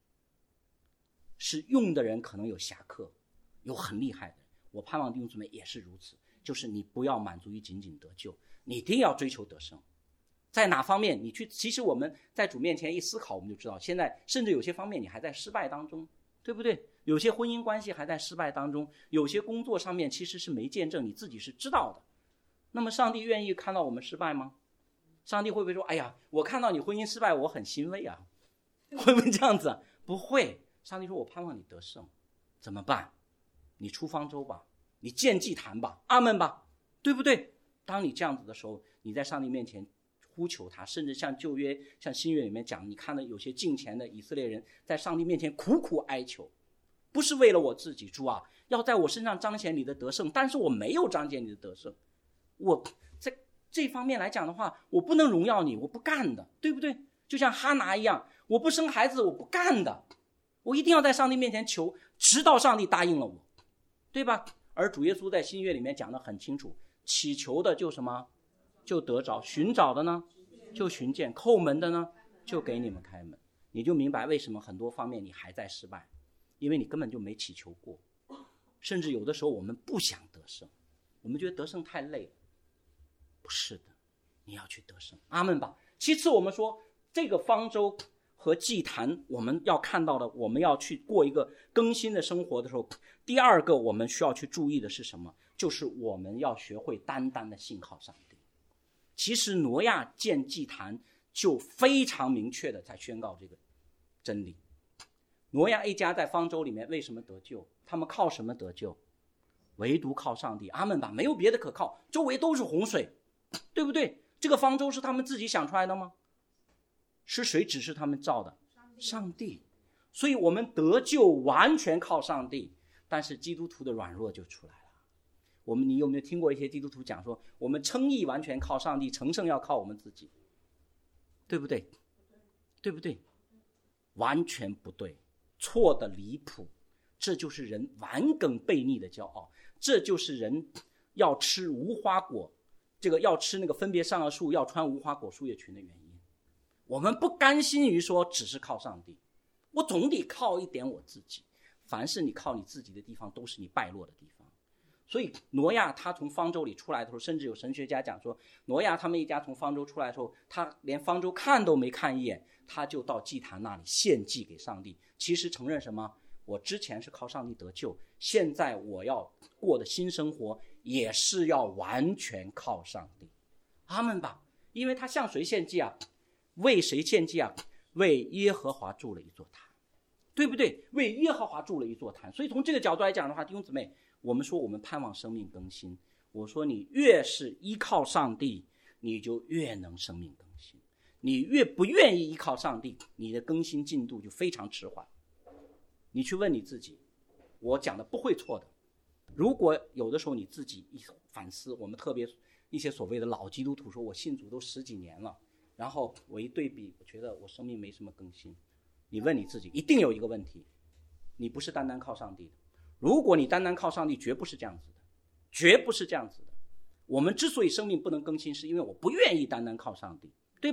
是用的人可能有侠客，有很厉害的人。我盼望弟兄姊妹也是如此，就是你不要满足于仅仅得救，你一定要追求得胜。在哪方面你去，其实我们在主面前一思考，我们就知道现在甚至有些方面你还在失败当中，对不对？有些婚姻关系还在失败当中，有些工作上面其实是没见证，你自己是知道的。那么上帝愿意看到我们失败吗？上帝会不会说，哎呀，我看到你婚姻失败我很欣慰啊？会不会这样子？不会。上帝说，我盼望你得胜，怎么办？你出方舟吧，你建祭坛吧，阿们吧，对不对？当你这样子的时候，你在上帝面前呼求他，甚至像旧约像新约里面讲，你看到有些敬虔的以色列人在上帝面前苦苦哀求，不是为了我自己，主啊，要在我身上彰显你的得胜，但是我没有彰显你的得胜，我在这方面来讲的话，我不能荣耀你，我不干的，对不对？就像哈拿一样，我不生孩子我不干的，我一定要在上帝面前求，直到上帝答应了我，对吧？而主耶稣在新约里面讲得很清楚，祈求的就什么？就得着，寻找的呢就寻见，叩门的呢就给你们开门。你就明白为什么很多方面你还在失败，因为你根本就没祈求过。甚至有的时候我们不想得胜，我们觉得得胜太累了，不是的，你要去得胜，阿们吧。其次我们说这个方舟和祭坛，我们要看到的，我们要去过一个更新的生活的时候，第二个我们需要去注意的是什么？就是我们要学会单单的信靠上帝。其实挪亚建祭坛就非常明确的在宣告这个真理。挪亚一家在方舟里面为什么得救？他们靠什么得救？唯独靠上帝，阿们吧，没有别的可靠，周围都是洪水，对不对？这个方舟是他们自己想出来的吗？是谁指示他们造的？上帝。所以我们得救完全靠上帝，但是基督徒的软弱就出来了。你有没有听过一些基督徒讲说，我们称义完全靠上帝，成圣要靠我们自己，对不对？对不对？完全不对，错的离谱。这就是人顽梗悖逆的骄傲，这就是人要吃无花果，这个要吃那个分别善恶树，要穿无花果树叶裙的原因。我们不甘心于说只是靠上帝，我总得靠一点我自己。凡是你靠你自己的地方，都是你败落的地方。所以挪亚他从方舟里出来的时候，甚至有神学家讲说，挪亚他们一家从方舟出来的时候，他连方舟看都没看一眼，他就到祭坛那里献祭给上帝。其实承认什么？我之前是靠上帝得救，现在我要过的新生活也是要完全靠上帝，阿们吧。因为他向谁献祭啊？为谁献祭啊？为耶和华筑了一座坛，对不对？为耶和华筑了一座坛。所以从这个角度来讲的话，弟兄姊妹，我们说我们盼望生命更新，我说你越是依靠上帝，你就越能生命更新。你越不愿意依靠上帝，你的更新进度就非常迟缓。你去问你自己，我讲的不会错的。如果有的时候你自己一反思，我们特别一些所谓的老基督徒说，我信主都10几年了，然后我一对比，我觉得我生命没什么更新。你问你自己，一定有一个问题，你不是单单靠上帝的。如果你单单靠上帝，绝不是这样子的，绝不是这样子的。我们之所以生命不能更新，是因为我不愿意单单靠上帝，对吧？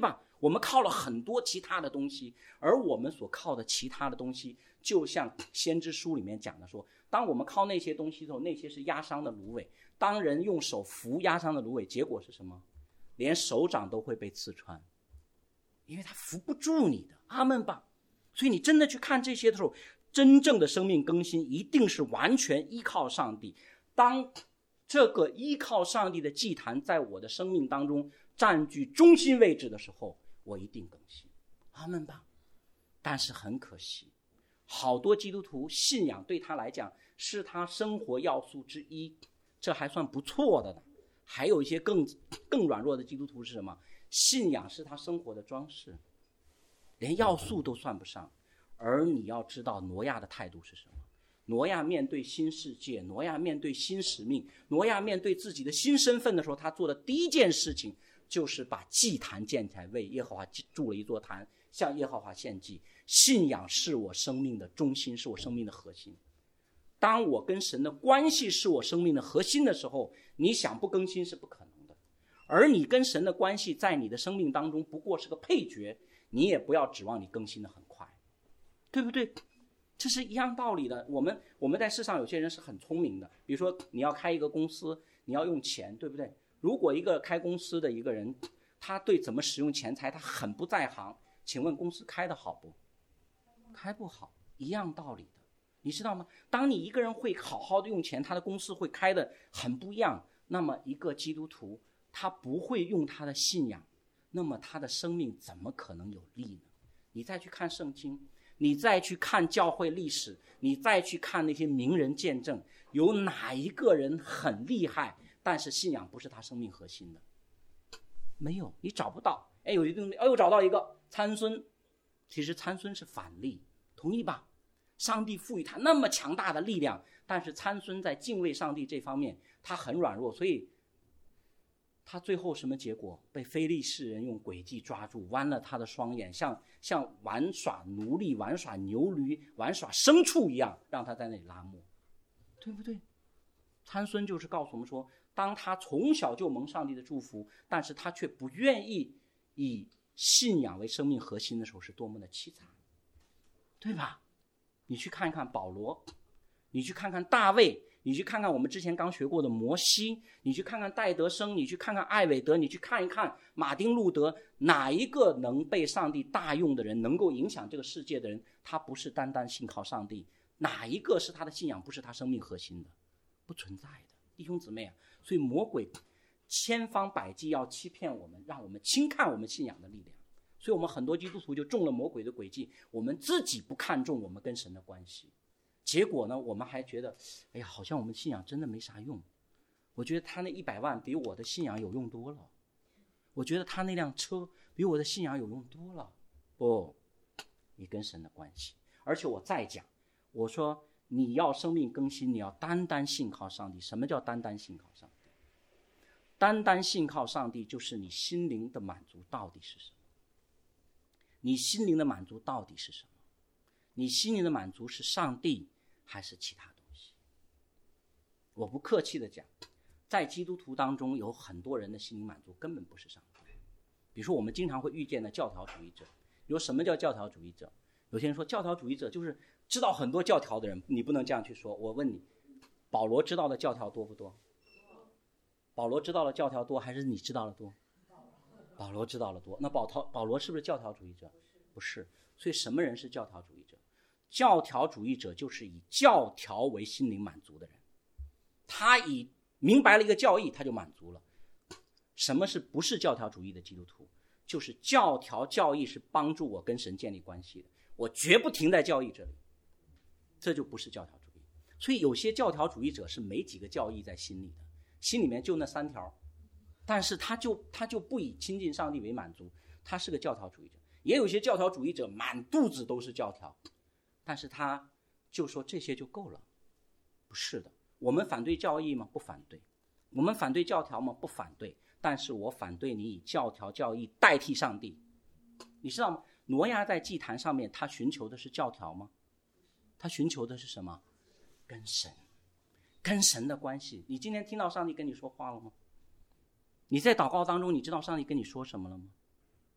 我们靠了很多其他的东西，而我们所靠的其他的东西，就像先知书里面讲的说，当我们靠那些东西的时候，那些是压伤的芦苇，当人用手扶压伤的芦苇，结果是什么？连手掌都会被刺穿，因为他扶不住你的。阿们吧。所以你真的去看这些的时候，真正的生命更新一定是完全依靠上帝。当这个依靠上帝的祭坛在我的生命当中占据中心位置的时候，我一定更新。阿们吧。但是很可惜，好多基督徒信仰对他来讲是他生活要素之一，这还算不错的呢。还有一些更软弱的基督徒是什么？信仰是他生活的装饰，连要素都算不上。而你要知道挪亚的态度是什么？挪亚面对新世界，挪亚面对新使命，挪亚面对自己的新身份的时候，他做的第一件事情就是把祭坛建起来，为耶和华筑了一座坛，向耶和华献祭。信仰是我生命的中心，是我生命的核心。当我跟神的关系是我生命的核心的时候，你想不更新是不可能的。而你跟神的关系在你的生命当中不过是个配角，你也不要指望你更新的很快，对不对？这是一样道理的。我们在世上有些人是很聪明的，比如说你要开一个公司，你要用钱，对不对？如果一个开公司的一个人，他对怎么使用钱财他很不在行，请问公司开得好不？开不好，一样道理的。你知道吗？当你一个人会好好的用钱，他的公司会开得很不一样。那么一个基督徒他不会用他的信仰，那么他的生命怎么可能有力呢？你再去看圣经，你再去看教会历史，你再去看那些名人见证，有哪一个人很厉害，但是信仰不是他生命核心的？没有，你找不到。有一个又找到一个参孙，其实参孙是反例，同意吧？上帝赋予他那么强大的力量，但是参孙在敬畏上帝这方面他很软弱，所以他最后什么结果？被非利士人用诡计抓住，剜了他的双眼，像玩耍奴隶、玩耍牛驴、玩耍牲畜一样，让他在那里拉磨，对不对？参孙就是告诉我们说，当他从小就蒙上帝的祝福，但是他却不愿意以信仰为生命核心的时候，是多么的凄惨，对吧？你去看看保罗，你去看看大卫，你去看看我们之前刚学过的摩西，你去看看戴德生，你去看看艾伟德，你去看一看马丁路德，哪一个能被上帝大用的人，能够影响这个世界的人，他不是单单信靠上帝？哪一个是他的信仰不是他生命核心的？不存在的，弟兄姊妹啊！所以魔鬼千方百计要欺骗我们，让我们轻看我们信仰的力量。所以我们很多基督徒就中了魔鬼的诡计，我们自己不看重我们跟神的关系，结果呢，我们还觉得，哎呀，好像我们信仰真的没啥用。我觉得他那100万比我的信仰有用多了，我觉得他那辆车比我的信仰有用多了。不，你跟神的关系。而且我再讲，我说你要生命更新，你要单单信靠上帝。什么叫单单信靠上帝？单单信靠上帝就是你心灵的满足到底是什么？你心灵的满足到底是什么？你心灵的满足是上帝还是其他东西？我不客气的讲，在基督徒当中有很多人的心灵满足根本不是上帝。比如说我们经常会遇见的教条主义者。你说什么叫教条主义者？有些人说教条主义者就是知道很多教条的人，你不能这样去说。我问你，保罗知道的教条多不多？保罗知道的教条多还是你知道的多？保罗知道的多。那保罗是不是教条主义者？不是。所以什么人是教条主义者？教条主义者就是以教条为心灵满足的人，他以明白了一个教义他就满足了。什么是不是教条主义的基督徒？就是教条教义是帮助我跟神建立关系的，我绝不停在教义这里，这就不是教条主义。所以有些教条主义者是没几个教义在心里的，心里面就那3条，但是他就不以亲近上帝为满足，他是个教条主义者。也有些教条主义者满肚子都是教条，但是他就说这些就够了。不是的，我们反对教义吗？不反对。我们反对教条吗？不反对。但是我反对你以教条教义代替上帝。你知道吗？挪亚在祭坛上面他寻求的是教条吗？他寻求的是什么？跟神的关系。你今天听到上帝跟你说话了吗？你在祷告当中你知道上帝跟你说什么了吗？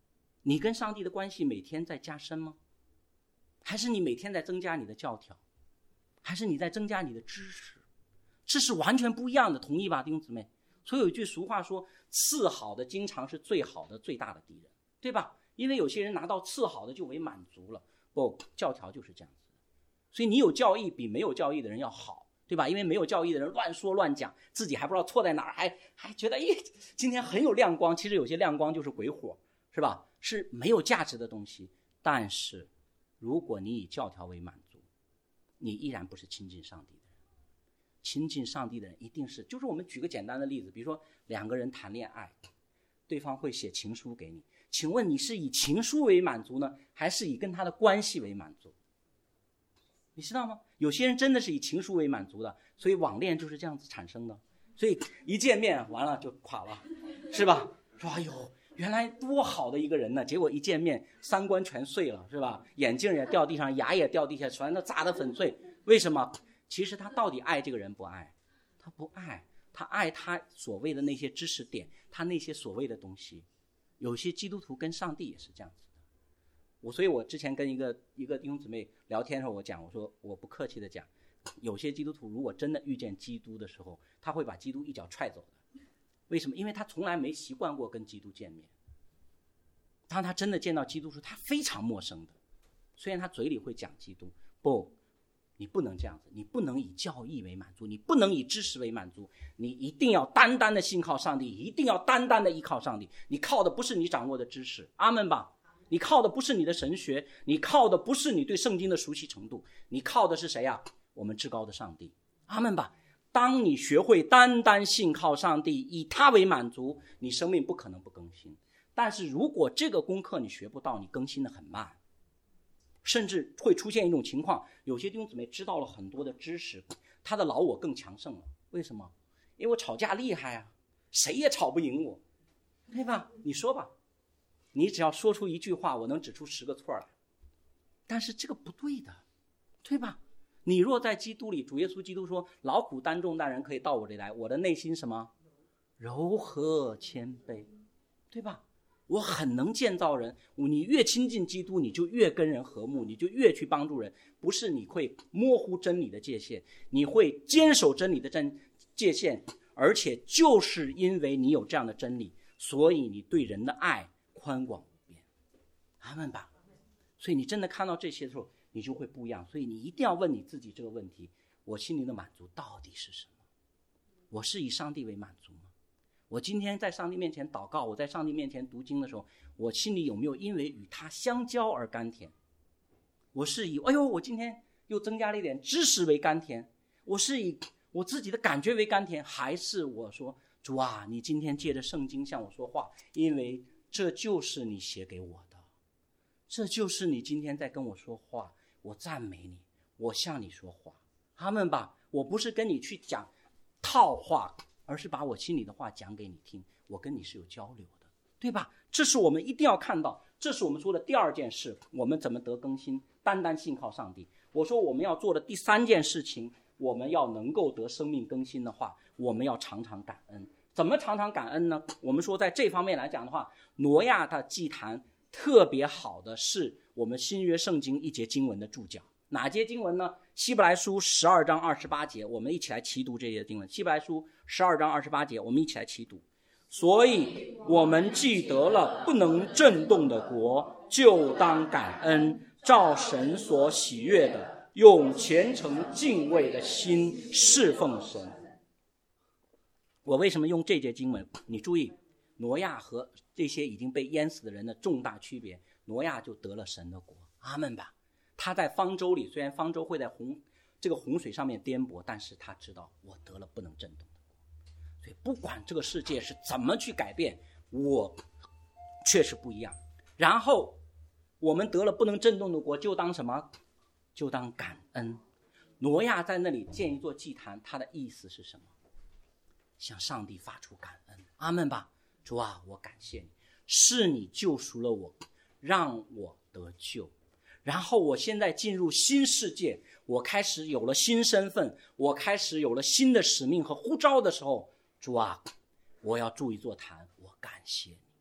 你跟上帝的关系每天在加深吗？还是你每天在增加你的教条？还是你在增加你的知识？这是完全不一样的，同意吧，弟兄姊妹？所以有一句俗话说，次好的经常是最好的最大的敌人，对吧？因为有些人拿到次好的就为满足了。不，教条就是这样子的。所以你有教义比没有教义的人要好，对吧？因为没有教义的人乱说乱讲，自己还不知道错在哪儿，还觉得今天很有亮光，其实有些亮光就是鬼火，是吧？是没有价值的东西。但是如果你以教条为满足，你依然不是亲近上帝的人。亲近上帝的人一定是，就是我们举个简单的例子，比如说两个人谈恋爱，对方会写情书给你，请问你是以情书为满足呢，还是以跟他的关系为满足？你知道吗？有些人真的是以情书为满足的，所以网恋就是这样子产生的。所以一见面完了就垮了，是吧？说哎呦，原来多好的一个人呢，结果一见面三观全碎了，是吧？眼镜也掉地上，牙也掉地下，全都砸得粉碎。为什么？其实他到底爱这个人不爱？他不爱，他爱他所谓的那些知识点，他那些所谓的东西。有些基督徒跟上帝也是这样子的。所以我之前跟一个弟兄姊妹聊天的时候，我说我不客气的讲，有些基督徒如果真的遇见基督的时候，他会把基督一脚踹走的。为什么？因为他从来没习惯过跟基督见面。当他真的见到基督时，他非常陌生的。虽然他嘴里会讲基督，不，你不能这样子，你不能以教义为满足，你不能以知识为满足，你一定要单单的信靠上帝，一定要单单的依靠上帝。你靠的不是你掌握的知识，阿们吧。你靠的不是你的神学，你靠的不是你对圣经的熟悉程度，你靠的是谁呀？我们至高的上帝，阿们吧。当你学会单单信靠上帝，以他为满足，你生命不可能不更新。但是如果这个功课你学不到，你更新的很慢，甚至会出现一种情况，有些弟兄姊妹知道了很多的知识，他的老我更强盛了。为什么？因为我吵架厉害啊，谁也吵不赢我，对吧？你说吧，你只要说出一句话，我能指出10个错来。但是这个不对的，对吧？你若在基督里，主耶稣基督说，劳苦担重担人可以到我这里来，我的内心什么？柔和谦卑，对吧？我很能建造人，你越亲近基督，你就越跟人和睦，你就越去帮助人。不是你会模糊真理的界限，你会坚守真理的界限，而且就是因为你有这样的真理，所以你对人的爱宽广无边。阿们吧。所以你真的看到这些的时候，你就会不一样。所以你一定要问你自己这个问题，我心灵的满足到底是什么？我是以上帝为满足吗？我今天在上帝面前祷告，我在上帝面前读经的时候，我心里有没有因为与他相交而甘甜？我是以我今天又增加了一点知识为甘甜，我是以我自己的感觉为甘甜，还是我说主啊，你今天借着圣经向我说话，因为这就是你写给我的，这就是你今天在跟我说话，我赞美你，我向你说话。阿们吧。我不是跟你去讲套话，而是把我心里的话讲给你听，我跟你是有交流的，对吧？这是我们一定要看到，这是我们说的第二件事，我们怎么得更新？单单信靠上帝。我说我们要做的第3件事情，我们要能够得生命更新的话，我们要常常感恩。怎么常常感恩呢？我们说在这方面来讲的话，挪亚的祭坛特别好的是我们新约圣经一节经文的注脚。哪节经文呢？希伯来书12章28节，我们一起来齐读这节经文。希伯来书12章28节，我们一起来齐读。所以我们既得了不能震动的国，就当感恩，照神所喜悦的，用虔诚敬畏的心侍奉神。我为什么用这节经文？你注意，挪亚和这些已经被淹死的人的重大区别，挪亚就得了神的国。阿们吧。他在方舟里，虽然方舟会在这个洪水上面颠簸，但是他知道我得了不能震动的国。所以不管这个世界是怎么去改变，我确实不一样。然后我们得了不能震动的国，就当什么？就当感恩。挪亚在那里建一座祭坛，他的意思是什么？向上帝发出感恩。阿们吧。主啊，我感谢你，是你救赎了我，让我得救。然后我现在进入新世界，我开始有了新身份，我开始有了新的使命和呼召的时候，主啊，我要筑一座坛，我感谢你。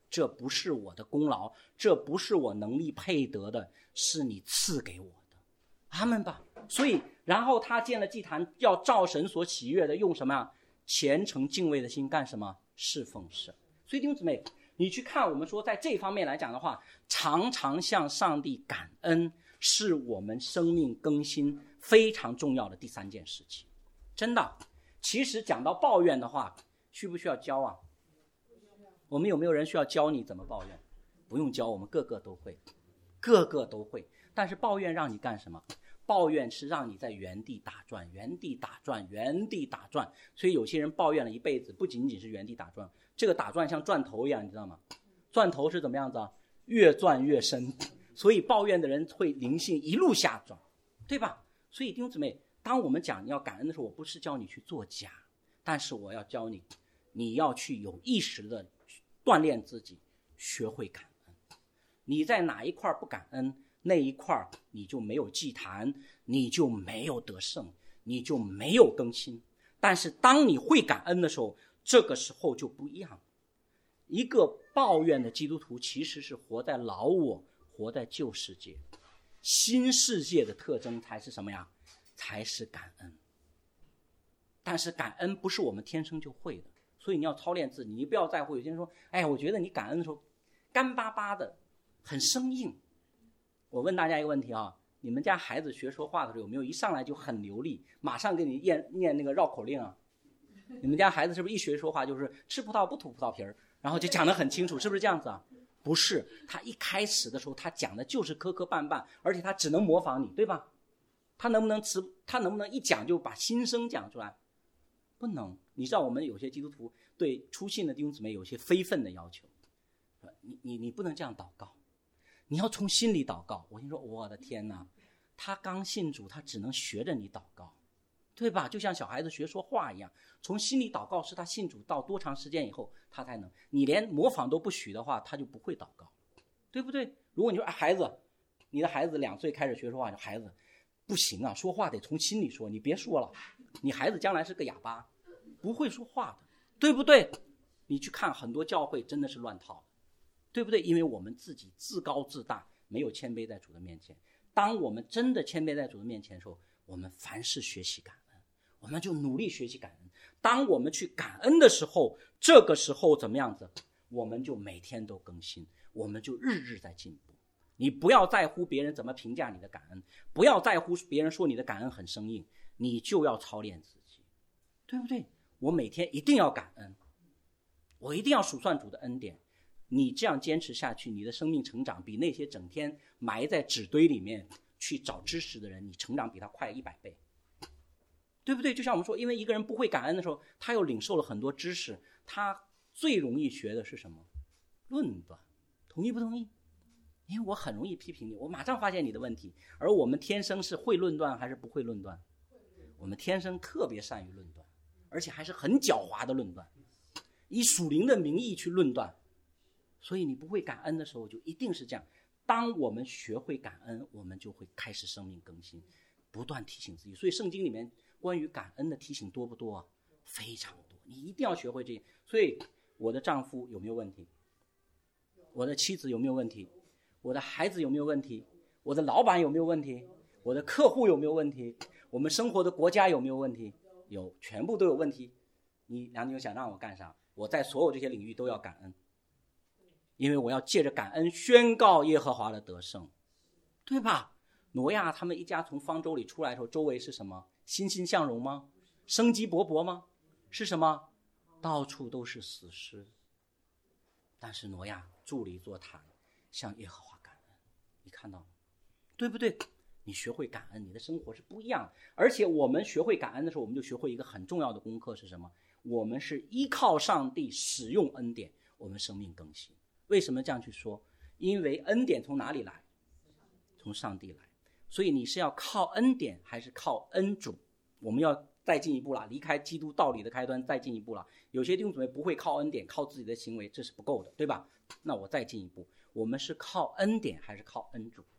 这不是我的功劳，这不是我能力配得的，是你赐给我的。阿们吧。所以然后他建了祭坛，要照神所喜悦的，用什么呀？虔诚敬畏的心干什么？侍奉神。所以弟兄姊妹，你去看我们说在这方面来讲的话，常常向上帝感恩是我们生命更新非常重要的第3件事情。真的，其实讲到抱怨的话，需不需要教啊？我们有没有人需要教你怎么抱怨？不用教，我们个个都会，个个都会。但是抱怨让你干什么？抱怨是让你在原地打转，原地打转，原地打转。所以有些人抱怨了一辈子，不仅仅是原地打转，这个打转像转头一样，你知道吗？转头是怎么样子啊？越转越深。所以抱怨的人会灵性一路下转，对吧？所以弟兄姊妹，当我们讲你要感恩的时候，我不是教你去作假，但是我要教你，你要去有意识的锻炼自己，学会感恩。你在哪一块不感恩，那一块你就没有祭坛，你就没有得胜，你就没有更新。但是当你会感恩的时候，这个时候就不一样。一个抱怨的基督徒其实是活在老我，活在旧世界。新世界的特征才是什么呀？才是感恩。但是感恩不是我们天生就会的，所以你要操练自己。你不要在乎有些人说，哎，我觉得你感恩的时候干巴巴的，很生硬。我问大家一个问题啊，你们家孩子学说话的时候有没有一上来就很流利，马上给你念那个绕口令啊？你们家孩子是不是一学说话就是吃葡萄不吐葡萄皮儿，然后就讲得很清楚，是不是这样子啊？不是，他一开始的时候他讲的就是磕磕绊绊，而且他只能模仿你，对吧？他能不能一讲就把心声讲出来？不能。你知道我们有些基督徒对初信的弟兄姊妹有些非分的要求，你不能这样祷告，你要从心里祷告。我跟你说，我的天哪，他刚信主，他只能学着你祷告，对吧？就像小孩子学说话一样，从心里祷告是他信主到多长时间以后他才能。你连模仿都不许的话，他就不会祷告，对不对？如果你说孩子，你的孩子2岁开始学说话，孩子不行啊，说话得从心里说，你别说了，你孩子将来是个哑巴，不会说话的，对不对？你去看很多教会真的是乱套，对不对？因为我们自己自高自大，没有谦卑在主的面前。当我们真的谦卑在主的面前的时候，我们凡事学习感恩，我们就努力学习感恩。当我们去感恩的时候，这个时候怎么样子？我们就每天都更新，我们就日日在进步。你不要在乎别人怎么评价你的感恩，不要在乎别人说你的感恩很生硬，你就要操练自己，对不对？我每天一定要感恩，我一定要数算主的恩典。你这样坚持下去，你的生命成长比那些整天埋在纸堆里面去找知识的人，你成长比他快100倍，对不对？就像我们说，因为一个人不会感恩的时候，他又领受了很多知识，他最容易学的是什么？论断。同意不同意？因为我很容易批评你，我马上发现你的问题。而我们天生是会论断还是不会论断？我们天生特别善于论断，而且还是很狡猾的论断，以属灵的名义去论断。所以你不会感恩的时候就一定是这样。当我们学会感恩，我们就会开始生命更新，不断提醒自己。所以圣经里面关于感恩的提醒多不多啊？非常多，你一定要学会这些。所以我的丈夫有没有问题？我的妻子有没有问题？我的孩子有没有问题？我的老板有没有问题？我的客户有没有问题？我们生活的国家有没有问题？有，全部都有问题。你梁弟兄想让我干啥？我在所有这些领域都要感恩，因为我要借着感恩宣告耶和华的得胜，对吧？挪亚他们一家从方舟里出来的时候，周围是什么？欣欣向荣吗？生机勃勃吗？是什么？到处都是死尸。但是挪亚筑了一座坛，向耶和华感恩。你看到吗？对不对？你学会感恩，你的生活是不一样的。而且我们学会感恩的时候，我们就学会一个很重要的功课是什么？我们是依靠上帝使用恩典，我们生命更新。为什么这样去说？因为恩典从哪里来？从上帝来。所以你是要靠恩典还是靠恩主？我们要再进一步了，离开基督道理的开端再进一步了。有些弟兄姊妹不会靠恩典，靠自己的行为，这是不够的，对吧？那我再进一步，我们是靠恩典还是靠恩主？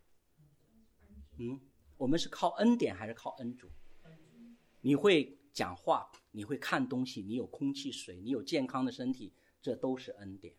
我们是靠恩典还是靠恩主？你会讲话，你会看东西，你有空气水，你有健康的身体，这都是恩典。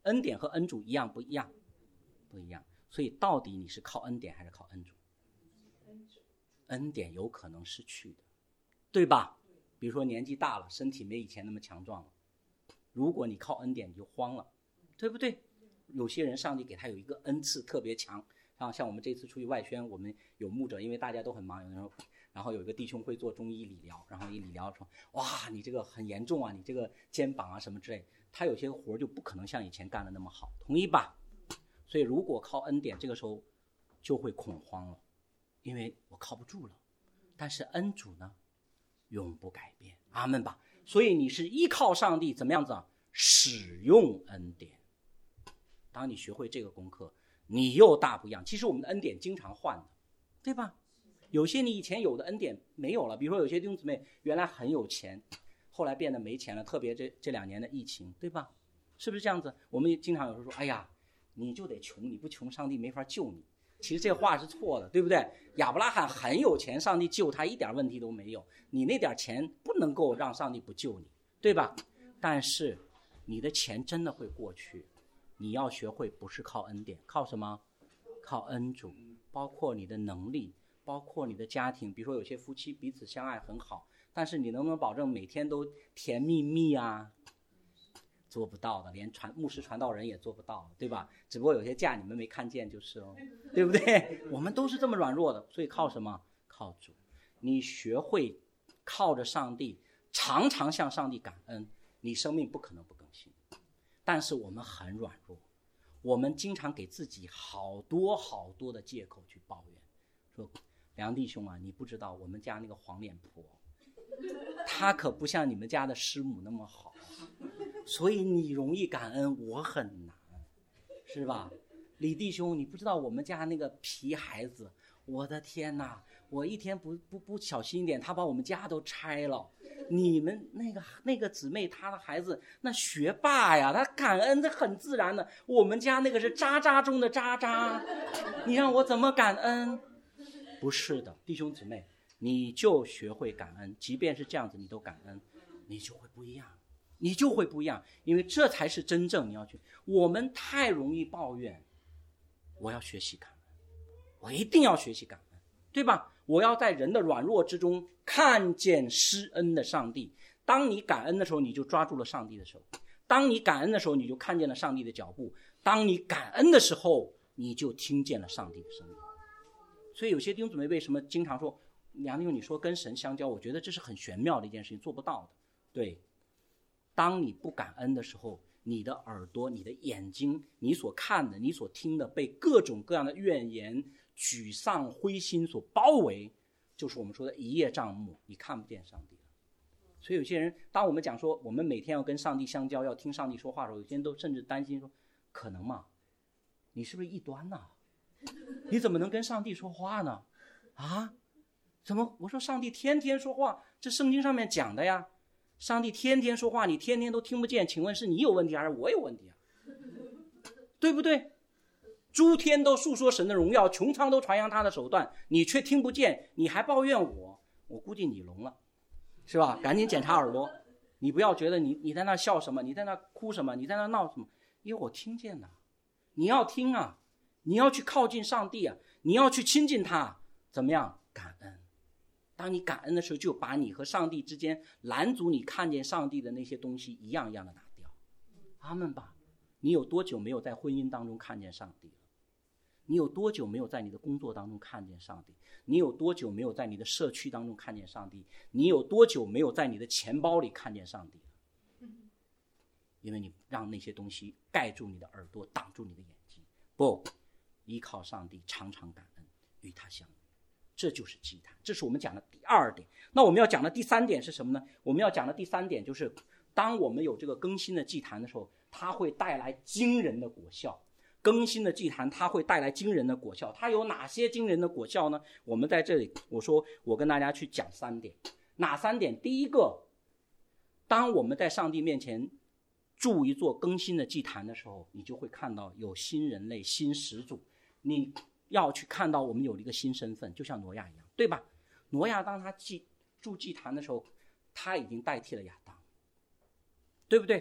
恩典和恩主一样不一样？不一样。所以到底你是靠恩典还是靠恩主？恩典有可能失去的，对吧？比如说年纪大了，身体没以前那么强壮了，如果你靠恩典你就慌了，对不对？有些人上帝给他有一个恩赐特别强，像我们这次出去外宣，我们有牧者，因为大家都很忙，有人说，然后有一个弟兄会做中医理疗，然后一理疗说，哇，你这个很严重啊，你这个肩膀啊什么之类，他有些活就不可能像以前干的那么好，同意吧？所以如果靠恩典，这个时候就会恐慌了，因为我靠不住了。但是恩主呢，永不改变，阿们吧。所以你是依靠上帝怎么样子啊？使用恩典。当你学会这个功课，你又大不一样。其实我们的恩典经常换的，对吧？有些你以前有的恩典没有了，比如说有些弟兄姊妹原来很有钱，后来变得没钱了，特别这2年的疫情，对吧？是不是这样子？我们经常有时候说，哎呀，你就得穷，你不穷上帝没法救你。其实这话是错的，对不对？亚伯拉罕很有钱，上帝救他一点问题都没有，你那点钱不能够让上帝不救你，对吧？但是你的钱真的会过去，你要学会不是靠恩典，靠什么？靠恩主。包括你的能力，包括你的家庭，比如说有些夫妻彼此相爱很好，但是你能不能保证每天都甜蜜蜜啊？做不到的，连牧师传道人也做不到，对吧？只不过有些架你们没看见就是了，对不对？我们都是这么软弱的，所以靠什么？靠主。你学会靠着上帝，常常向上帝感恩，你生命不可能不更新。但是我们很软弱，我们经常给自己好多好多的借口去抱怨，说梁弟兄啊，你不知道我们家那个黄脸婆，她可不像你们家的师母那么好，所以你容易感恩，我很难，是吧？李弟兄，你不知道我们家那个皮孩子，我的天哪，我一天不小心一点，他把我们家都拆了。你们那个姊妹，她的孩子那学霸呀，他感恩这很自然的。我们家那个是渣渣中的渣渣，你让我怎么感恩？不是的，弟兄姊妹，你就学会感恩，即便是这样子，你都感恩，你就会不一样。你就会不一样，因为这才是真正你要去。我们太容易抱怨，我要学习感恩，我一定要学习感恩，对吧？我要在人的软弱之中看见施恩的上帝。当你感恩的时候，你就抓住了上帝的手；当你感恩的时候，你就看见了上帝的脚步；当你感恩的时候，你就听见了上帝的声音。所以有些弟兄姊妹为什么经常说，梁弟兄你说跟神相交，我觉得这是很玄妙的一件事情，做不到的。对，当你不感恩的时候，你的耳朵，你的眼睛，你所看的，你所听的，被各种各样的怨言、沮丧、灰心所包围，就是我们说的一叶障目，你看不见上帝了。所以有些人，当我们讲说我们每天要跟上帝相交，要听上帝说话的时候，有些人都甚至担心说，可能吗？你是不是异端呢？你怎么能跟上帝说话呢？啊？怎么？我说上帝天天说话，这圣经上面讲的呀。上帝天天说话，你天天都听不见，请问是你有问题还是我有问题啊？对不对？诸天都述说神的荣耀，穹苍都传扬他的手段，你却听不见，你还抱怨我估计你聋了，是吧？赶紧检查耳朵，你不要觉得你在那笑什么，你在那哭什么，你在那闹什么，因为我听见了。你要听啊，你要去靠近上帝啊，你要去亲近他，怎么样？感恩。当你感恩的时候，就把你和上帝之间拦阻你看见上帝的那些东西一样一样的拿掉。阿们吧。你有多久没有在婚姻当中看见上帝了？你有多久没有在你的工作当中看见上帝？你有多久没有在你的社区当中看见上帝？你有多久没有在你的钱包里看见上帝了？因为你让那些东西盖住你的耳朵，挡住你的眼睛。不，依靠上帝，常常感恩，与他相遇，这就是祭坛。这是我们讲的第2点。那我们要讲的第3点是什么呢？我们要讲的第3点就是，当我们有这个更新的祭坛的时候，它会带来惊人的果效。更新的祭坛它会带来惊人的果效。它有哪些惊人的果效呢？我们在这里我跟大家去讲3点。哪3点？第一个，当我们在上帝面前筑一座更新的祭坛的时候，你就会看到有新人类、新始祖。你要去看到我们有了一个新身份，就像挪亚一样，对吧？挪亚当他筑祭坛的时候，他已经代替了亚当，对不对？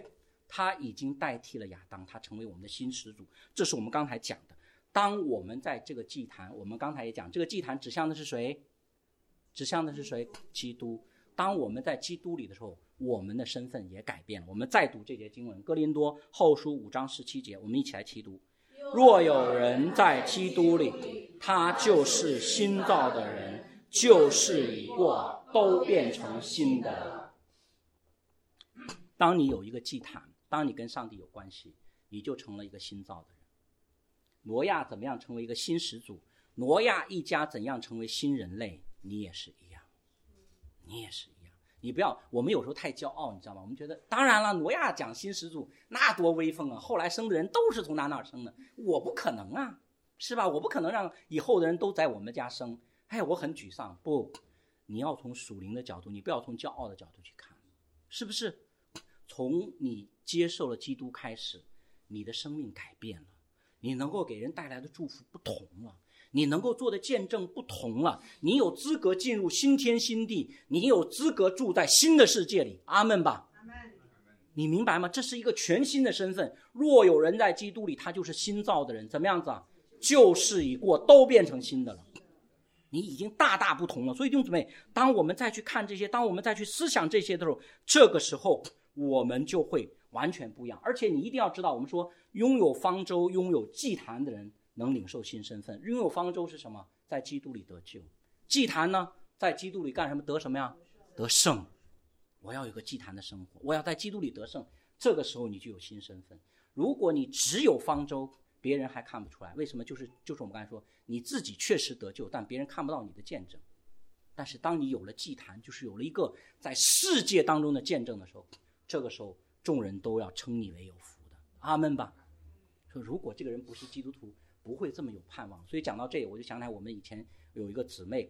他已经代替了亚当，他成为我们的新始祖。这是我们刚才讲的。当我们在这个祭坛，我们刚才也讲，这个祭坛指向的是谁？指向的是谁？基督。当我们在基督里的时候，我们的身份也改变了。我们再读这节经文，哥林多后书5章17节，我们一起来齐读。若有人在基督里，他就是新造的人，旧事已过，都变成新的了。当你有一个祭坛，当你跟上帝有关系，你就成了一个新造的人。挪亚怎么样成为一个新始祖？挪亚一家怎样成为新人类？你也是一样，你也是一样。你不要，我们有时候太骄傲，你知道吗？我们觉得，当然了，挪亚讲新始祖，那多威风啊！后来生的人都是从哪生的，我不可能啊，是吧？我不可能让以后的人都在我们家生。哎，我很沮丧。不，你要从属灵的角度，你不要从骄傲的角度去看，是不是？从你接受了基督开始，你的生命改变了，你能够给人带来的祝福不同了，你能够做的见证不同了，你有资格进入新天新地，你有资格住在新的世界里。阿们吧。你明白吗？这是一个全新的身份。若有人在基督里，他就是新造的人。怎么样子啊？旧事已过，都变成新的了。你已经大大不同了。所以弟兄姊妹，当我们再去看这些，当我们再去思想这些的时候，这个时候我们就会完全不一样。而且你一定要知道，我们说拥有方舟、拥有祭坛的人能领受新身份。拥有方舟是什么？在基督里得救。祭坛呢，在基督里干什么？得什么呀？得胜。我要有个祭坛的生活，我要在基督里得胜。这个时候你就有新身份。如果你只有方舟，别人还看不出来。为什么？就是我们刚才说，你自己确实得救，但别人看不到你的见证。但是当你有了祭坛，就是有了一个在世界当中的见证的时候，这个时候众人都要称你为有福的。阿们吧。说如果这个人不是基督徒，不会这么有盼望。所以讲到这里，我就想起来我们以前有一个姊妹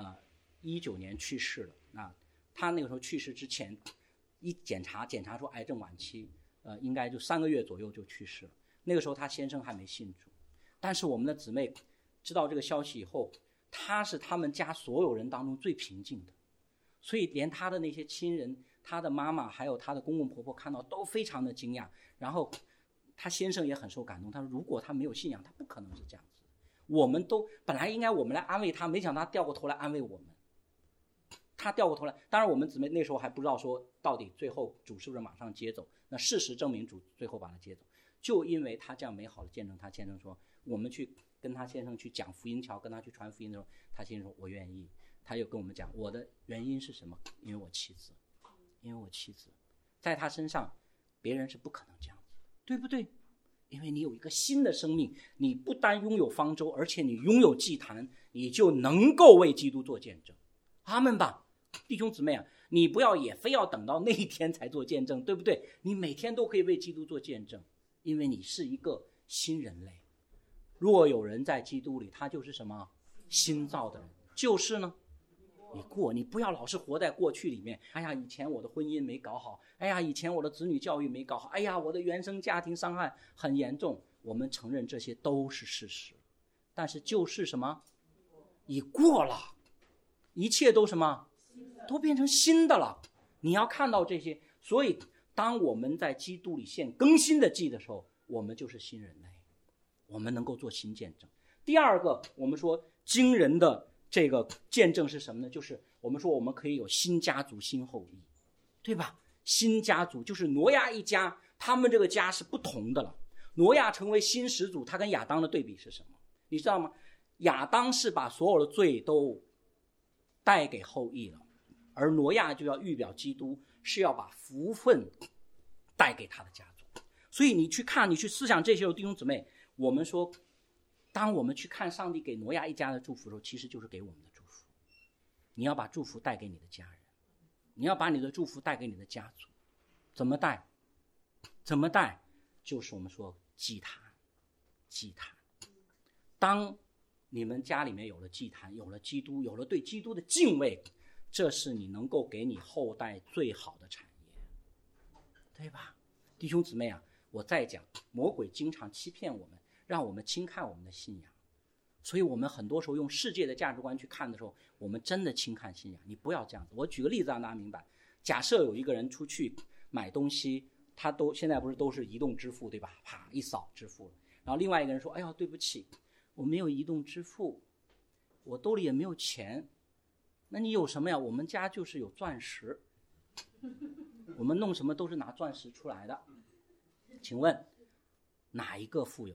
，19年去世了。她那个时候去世之前，一检查出癌症晚期，应该就3个月左右就去世了。那个时候她先生还没信主，但是我们的姊妹知道这个消息以后，她是他们家所有人当中最平静的，所以连她的那些亲人，她的妈妈还有她的公公婆婆看到都非常的惊讶。然后她先生也很受感动，他说如果她没有信仰，她不可能是这样子。我们都本来应该我们来安慰她，没想到她掉过头来安慰我们。他掉过头来，当然我们姊妹那时候还不知道说到底最后主是不是马上接走。那事实证明主最后把他接走，就因为他这样美好的见证。他先生说，我们去跟他先生去讲福音桥，跟他去传福音的时候，他先生说我愿意。他又跟我们讲我的原因是什么？因为我妻子在他身上别人是不可能这样子，对不对？因为你有一个新的生命，你不单拥有方舟，而且你拥有祭坛，你就能够为基督做见证。阿们吧。弟兄姊妹啊，你不要也非要等到那一天才做见证，对不对？你每天都可以为基督做见证，因为你是一个新人类。若有人在基督里，他就是什么？新造的人。就是呢，你不要老是活在过去里面。哎呀，以前我的婚姻没搞好，哎呀，以前我的子女教育没搞好，哎呀，我的原生家庭伤害很严重。我们承认这些都是事实，但是就是什么？已过了，一切都什么？都变成新的了。你要看到这些。所以当我们在基督里献更新的祭的时候，我们就是新人类，我们能够做新见证。第二个，我们说惊人的这个见证是什么呢？就是我们说我们可以有新家族新后裔，对吧？新家族就是挪亚一家，他们这个家是不同的了。挪亚成为新始祖，他跟亚当的对比是什么？你知道吗？亚当是把所有的罪都带给后裔了，而挪亚就要预表基督，是要把福分带给他的家族。所以你去看，你去思想这些弟兄姊妹，我们说当我们去看上帝给挪亚一家的祝福的时候，其实就是给我们的祝福。你要把祝福带给你的家人，你要把你的祝福带给你的家族。怎么带？就是我们说祭坛。当你们家里面有了祭坛，有了基督，有了对基督的敬畏，这是你能够给你后代最好的产业，对吧？弟兄姊妹啊，我再讲，魔鬼经常欺骗我们，让我们轻看我们的信仰。所以我们很多时候用世界的价值观去看的时候，我们真的轻看信仰。你不要这样子。我举个例子让大家明白。假设有一个人出去买东西， 他现在不是都是移动支付对吧？啪一扫支付了。然后另外一个人说，哎呀对不起，我没有移动支付，我兜里也没有钱。那你有什么呀？我们家就是有钻石，我们弄什么都是拿钻石出来的。请问哪一个富有？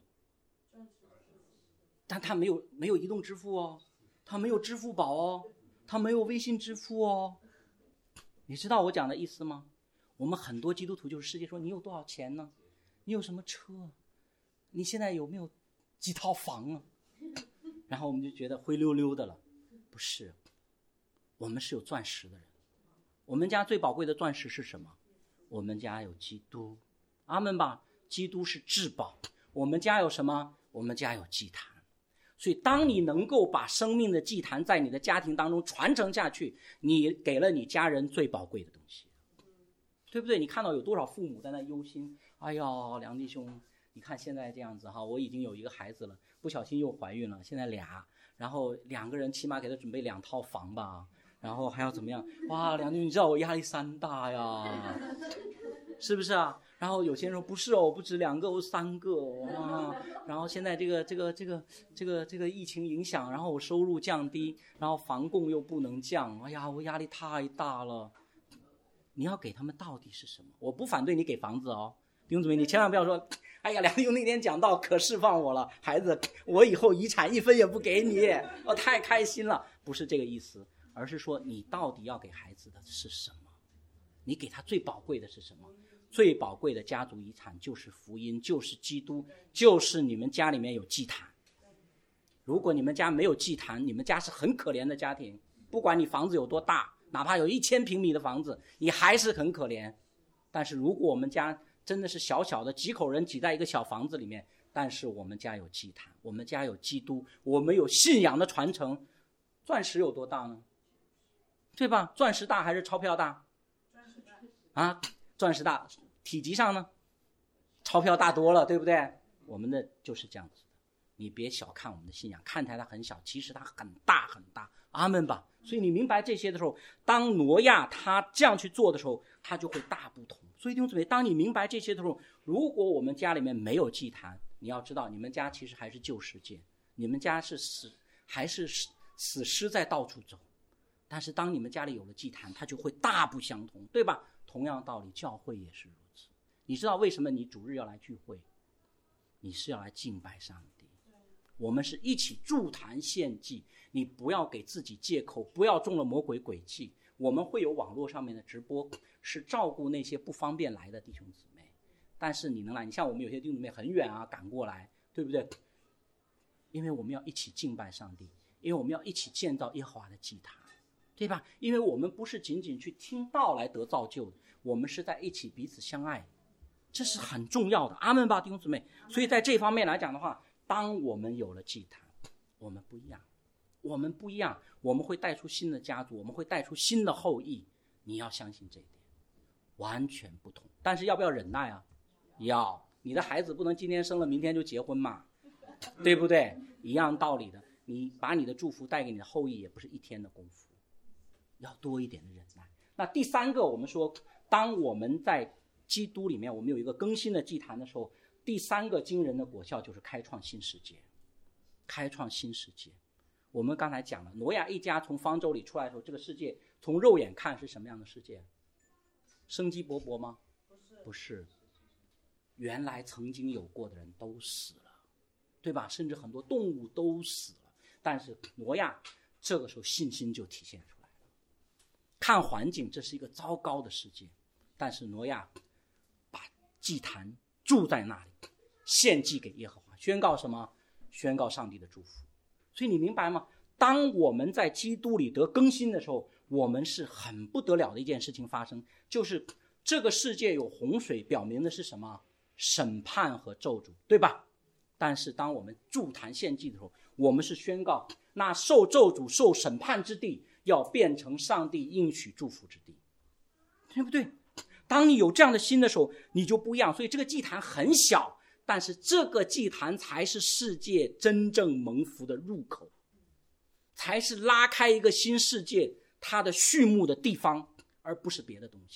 但他没有移动支付哦，他没有支付宝哦，他没有微信支付哦。你知道我讲的意思吗？我们很多基督徒就是世界说，你有多少钱呢？你有什么车？你现在有没有几套房啊？然后我们就觉得灰溜溜的了。不是，我们是有钻石的人。我们家最宝贵的钻石是什么？我们家有基督。阿们吧，基督是至宝。我们家有什么？我们家有祭坛。所以当你能够把生命的祭坛在你的家庭当中传承下去，你给了你家人最宝贵的东西，对不对？你看到有多少父母在那忧心，哎呦梁弟兄，你看现在这样子哈，我已经有一个孩子了，不小心又怀孕了，现在俩，然后2个人起码给他准备2套房吧，然后还要怎么样？哇，梁弟兄，你知道我压力山大呀，是不是啊？然后有些人说不是哦，不止2个，我3个哇。然后现在这个疫情影响，然后我收入降低，然后房供又不能降，哎呀，我压力太大了。你要给他们到底是什么？我不反对你给房子哦，弟兄姊妹，你千万不要说，哎呀，梁弟兄那天讲道可释放我了，孩子，我以后遗产1分也不给你，我太开心了。不是这个意思，而是说你到底要给孩子的是什么？你给他最宝贵的是什么？最宝贵的家族遗产就是福音，就是基督，就是你们家里面有祭坛。如果你们家没有祭坛，你们家是很可怜的家庭，不管你房子有多大，哪怕有1000平米的房子，你还是很可怜。但是如果我们家真的是小小的几口人挤在一个小房子里面，但是我们家有祭坛，我们家有基督，我们有信仰的传承。钻石有多大呢？对吧？钻石大还是钞票大？啊，钻石大，体积上呢，钞票大多了，对不对？我们的就是这样子的。你别小看我们的信仰，看起来它很小，其实它很大很大。阿们吧。所以你明白这些的时候，当挪亚他这样去做的时候，他就会大不同。所以弟兄姊妹，当你明白这些的时候，如果我们家里面没有祭坛，你要知道你们家其实还是旧世界，你们家是还是死尸在到处走。但是当你们家里有了祭坛，它就会大不相同，对吧？同样道理，教会也是如此。你知道为什么你主日要来聚会？你是要来敬拜上帝。我们是一起筑坛献祭，你不要给自己借口，不要中了魔鬼诡计。我们会有网络上面的直播，是照顾那些不方便来的弟兄姊妹。但是你能来，你像我们有些弟兄姊妹很远啊，赶过来，对不对？因为我们要一起敬拜上帝，因为我们要一起建造耶和华的祭坛，对吧？因为我们不是仅仅去听道来得造就的，我们是在一起彼此相爱，这是很重要的。阿们吧，弟兄姊妹。所以在这方面来讲的话，当我们有了祭坛，我们不一样，我们不一样，我们会带出新的家族，我们会带出新的后裔。你要相信这一点，完全不同。但是要不要忍耐啊？要。你的孩子不能今天生了明天就结婚嘛，对不对？一样道理的，你把你的祝福带给你的后裔也不是一天的功夫，要多一点的忍耐。那第三个，我们说当我们在基督里面我们有一个更新的祭坛的时候，第三个惊人的果效就是开创新世界。开创新世界，我们刚才讲了，挪亚一家从方舟里出来的时候，这个世界从肉眼看是什么样的世界？生机勃勃吗？不是，原来曾经有过的人都死了，对吧？甚至很多动物都死了。但是挪亚这个时候信心就体现出来了。看环境，这是一个糟糕的世界，但是挪亚把祭坛筑在那里，献祭给耶和华，宣告什么？宣告上帝的祝福。所以你明白吗？当我们在基督里得更新的时候，我们是很不得了的一件事情发生，就是这个世界有洪水，表明的是什么？审判和咒诅，对吧？但是当我们筑坛献祭的时候，我们是宣告那受咒诅受审判之地要变成上帝应许祝福之地，对不对？当你有这样的心的时候，你就不一样。所以这个祭坛很小，但是这个祭坛才是世界真正蒙福的入口，才是拉开一个新世界它的序幕的地方，而不是别的东西。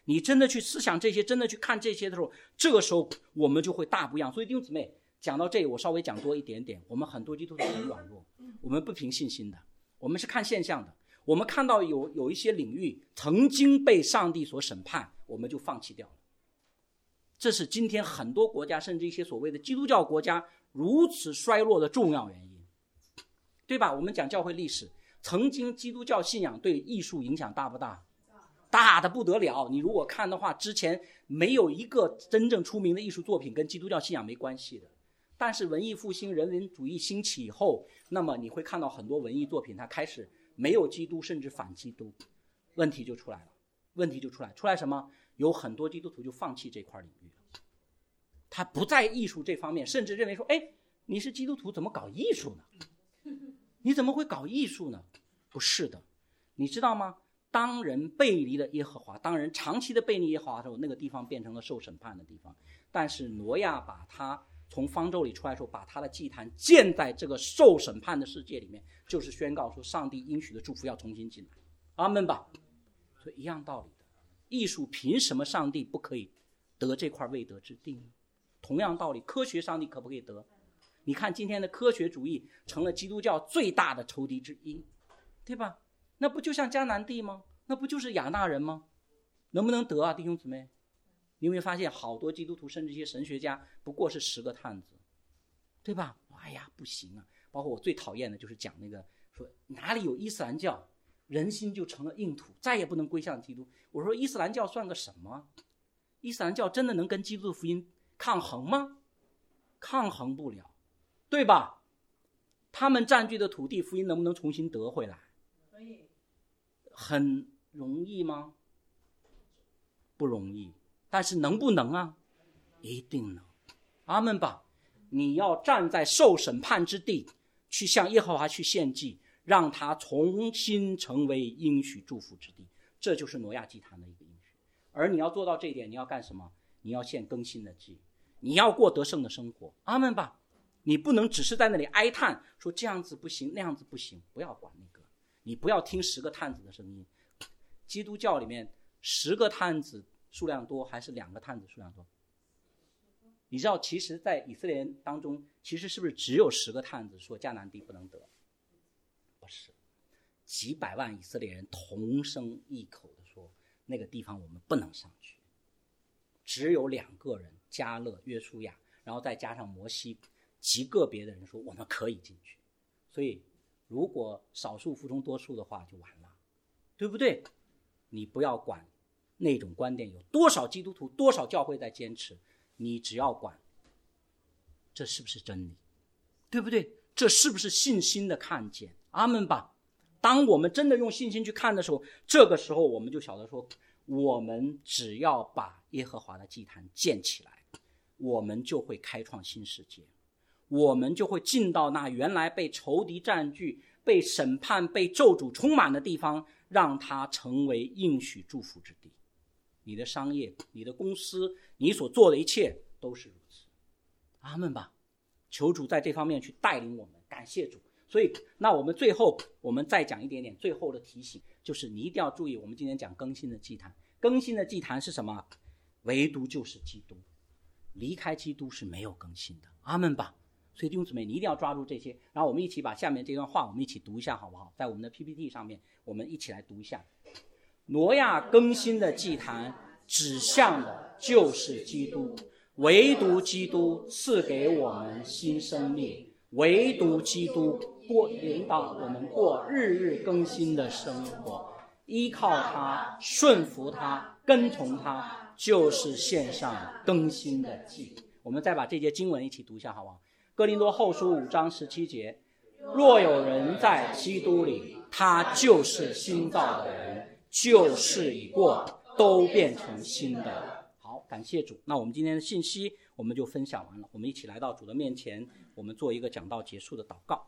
你真的去思想这些，真的去看这些的时候，这个时候我们就会大不一样。所以弟兄姊妹，讲到这里我稍微讲多一点点。我们很多基督徒很软弱，我们不凭信心的，我们是看现象的。我们看到有一些领域曾经被上帝所审判，我们就放弃掉了。这是今天很多国家，甚至一些所谓的基督教国家如此衰落的重要原因，对吧？我们讲教会历史，曾经基督教信仰对艺术影响大不大？大的不得了。你如果看的话，之前没有一个真正出名的艺术作品跟基督教信仰没关系的。但是文艺复兴、人文主义兴起以后，那么你会看到很多文艺作品它开始没有基督，甚至反基督，问题就出来了。问题就出来什么？有很多基督徒就放弃这块领域了，他不在艺术这方面，甚至认为说，你是基督徒怎么搞艺术呢？你怎么会搞艺术呢？不是的，你知道吗？当人背离了耶和华，当人长期的背离耶和华的时候，那个地方变成了受审判的地方。但是挪亚把他从方舟里出来的时候，把他的祭坛建在这个受审判的世界里面，就是宣告说上帝应许的祝福要重新进来。阿们吧。所以一样道理的，艺术凭什么上帝不可以得这块未得之地呢？同样道理，科学上帝可不可以得？你看今天的科学主义成了基督教最大的仇敌之一，对吧？那不就像迦南地吗？那不就是亚纳人吗？能不能得啊，弟兄姊妹？你会发现好多基督徒甚至一些神学家不过是10个探子，对吧？不行啊。包括我最讨厌的就是讲那个说哪里有伊斯兰教，人心就成了硬土，再也不能归向基督。我说伊斯兰教算个什么？伊斯兰教真的能跟基督的福音抗衡吗？抗衡不了，对吧？他们占据的土地，福音能不能重新得回来？可以。很容易吗？不容易。但是能不能啊？一定能。阿们吧。你要站在受审判之地，去向耶和华去献祭，让他重新成为应许祝福之地。这就是挪亚祭坛的一个应许。而你要做到这一点，你要干什么？你要献更新的祭，你要过得胜的生活。阿们吧。你不能只是在那里哀叹说这样子不行那样子不行，不要管那个，你不要听10个探子的声音。基督教里面10个探子数量多还是2个探子数量多？你知道其实在以色列人当中，其实是不是只有10个探子说迦南地不能得？不是，几百万以色列人同声异口的说那个地方我们不能上去。只有2个人，迦勒、约书亚，然后再加上摩西，极个别的人说我们可以进去。所以如果少数服从多数的话就完了，对不对？你不要管那种观点有多少基督徒多少教会在坚持，你只要管这是不是真理，对不对？这是不是信心的看见？阿们吧。当我们真的用信心去看的时候，这个时候我们就晓得说，我们只要把耶和华的祭坛建起来，我们就会开创新世界，我们就会进到那原来被仇敌占据、被审判、被咒诅充满的地方，让它成为应许祝福之地。你的商业、你的公司、你所做的一切都是如此。阿们吧。求主在这方面去带领我们，感谢主。所以那我们最后我们再讲一点点最后的提醒，就是你一定要注意，我们今天讲更新的祭坛。更新的祭坛是什么？唯独就是基督，离开基督是没有更新的。阿们吧。所以弟兄姊妹，你一定要抓住这些。然后我们一起把下面这段话我们一起读一下好不好？在我们的 PPT 上面我们一起来读一下。挪亚更新的祭坛指向的就是基督，唯独基督赐给我们新生命，唯独基督引导我们过日日更新的生活，依靠他，顺服他，跟从他，就是献上更新的祭。我们再把这节经文一起读一下好不好？哥林多后书5章17节，若有人在基督里，他就是新造的人，旧事已过，都变成新的。好，感谢主。那我们今天的信息我们就分享完了，我们一起来到主的面前，我们做一个讲道结束的祷告。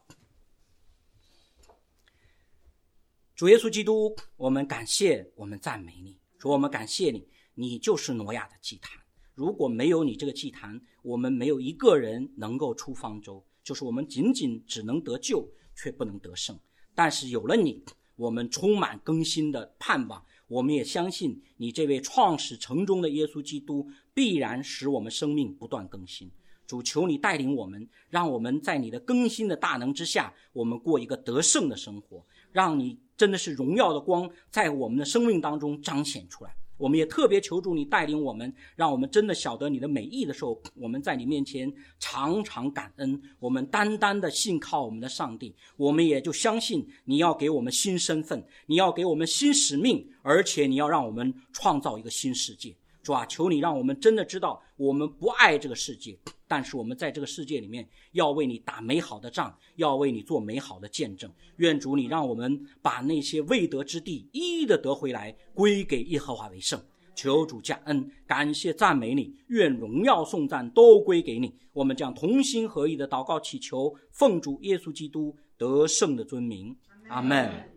主耶稣基督，我们感谢，我们赞美你。主，我们感谢你，你就是挪亚的祭坛。如果没有你这个祭坛，我们没有一个人能够出方舟，就是我们仅仅只能得救，却不能得胜。但是有了你，我们充满更新的盼望， 我们也相信你这位创始成终的耶稣基督必然使我们生命不断更新。主，求你带领我们，让我们在你的更新的大能之下，我们过一个得胜的生活，让你真的是荣耀的光在我们的生命当中彰显出来。我们也特别求助你带领我们，让我们真的晓得你的美意的时候，我们在你面前常常感恩，我们单单的信靠我们的上帝，我们也就相信你要给我们新身份，你要给我们新使命，而且你要让我们创造一个新世界。主啊，求你让我们真的知道我们不爱这个世界，但是我们在这个世界里面要为你打美好的仗，要为你做美好的见证。愿主你让我们把那些未得之地一一的得回来，归给耶和华为圣。求主加恩，感谢赞美你，愿荣耀颂赞都归给你。我们将同心合意的祷告祈求，奉主耶稣基督得胜的尊名，阿们。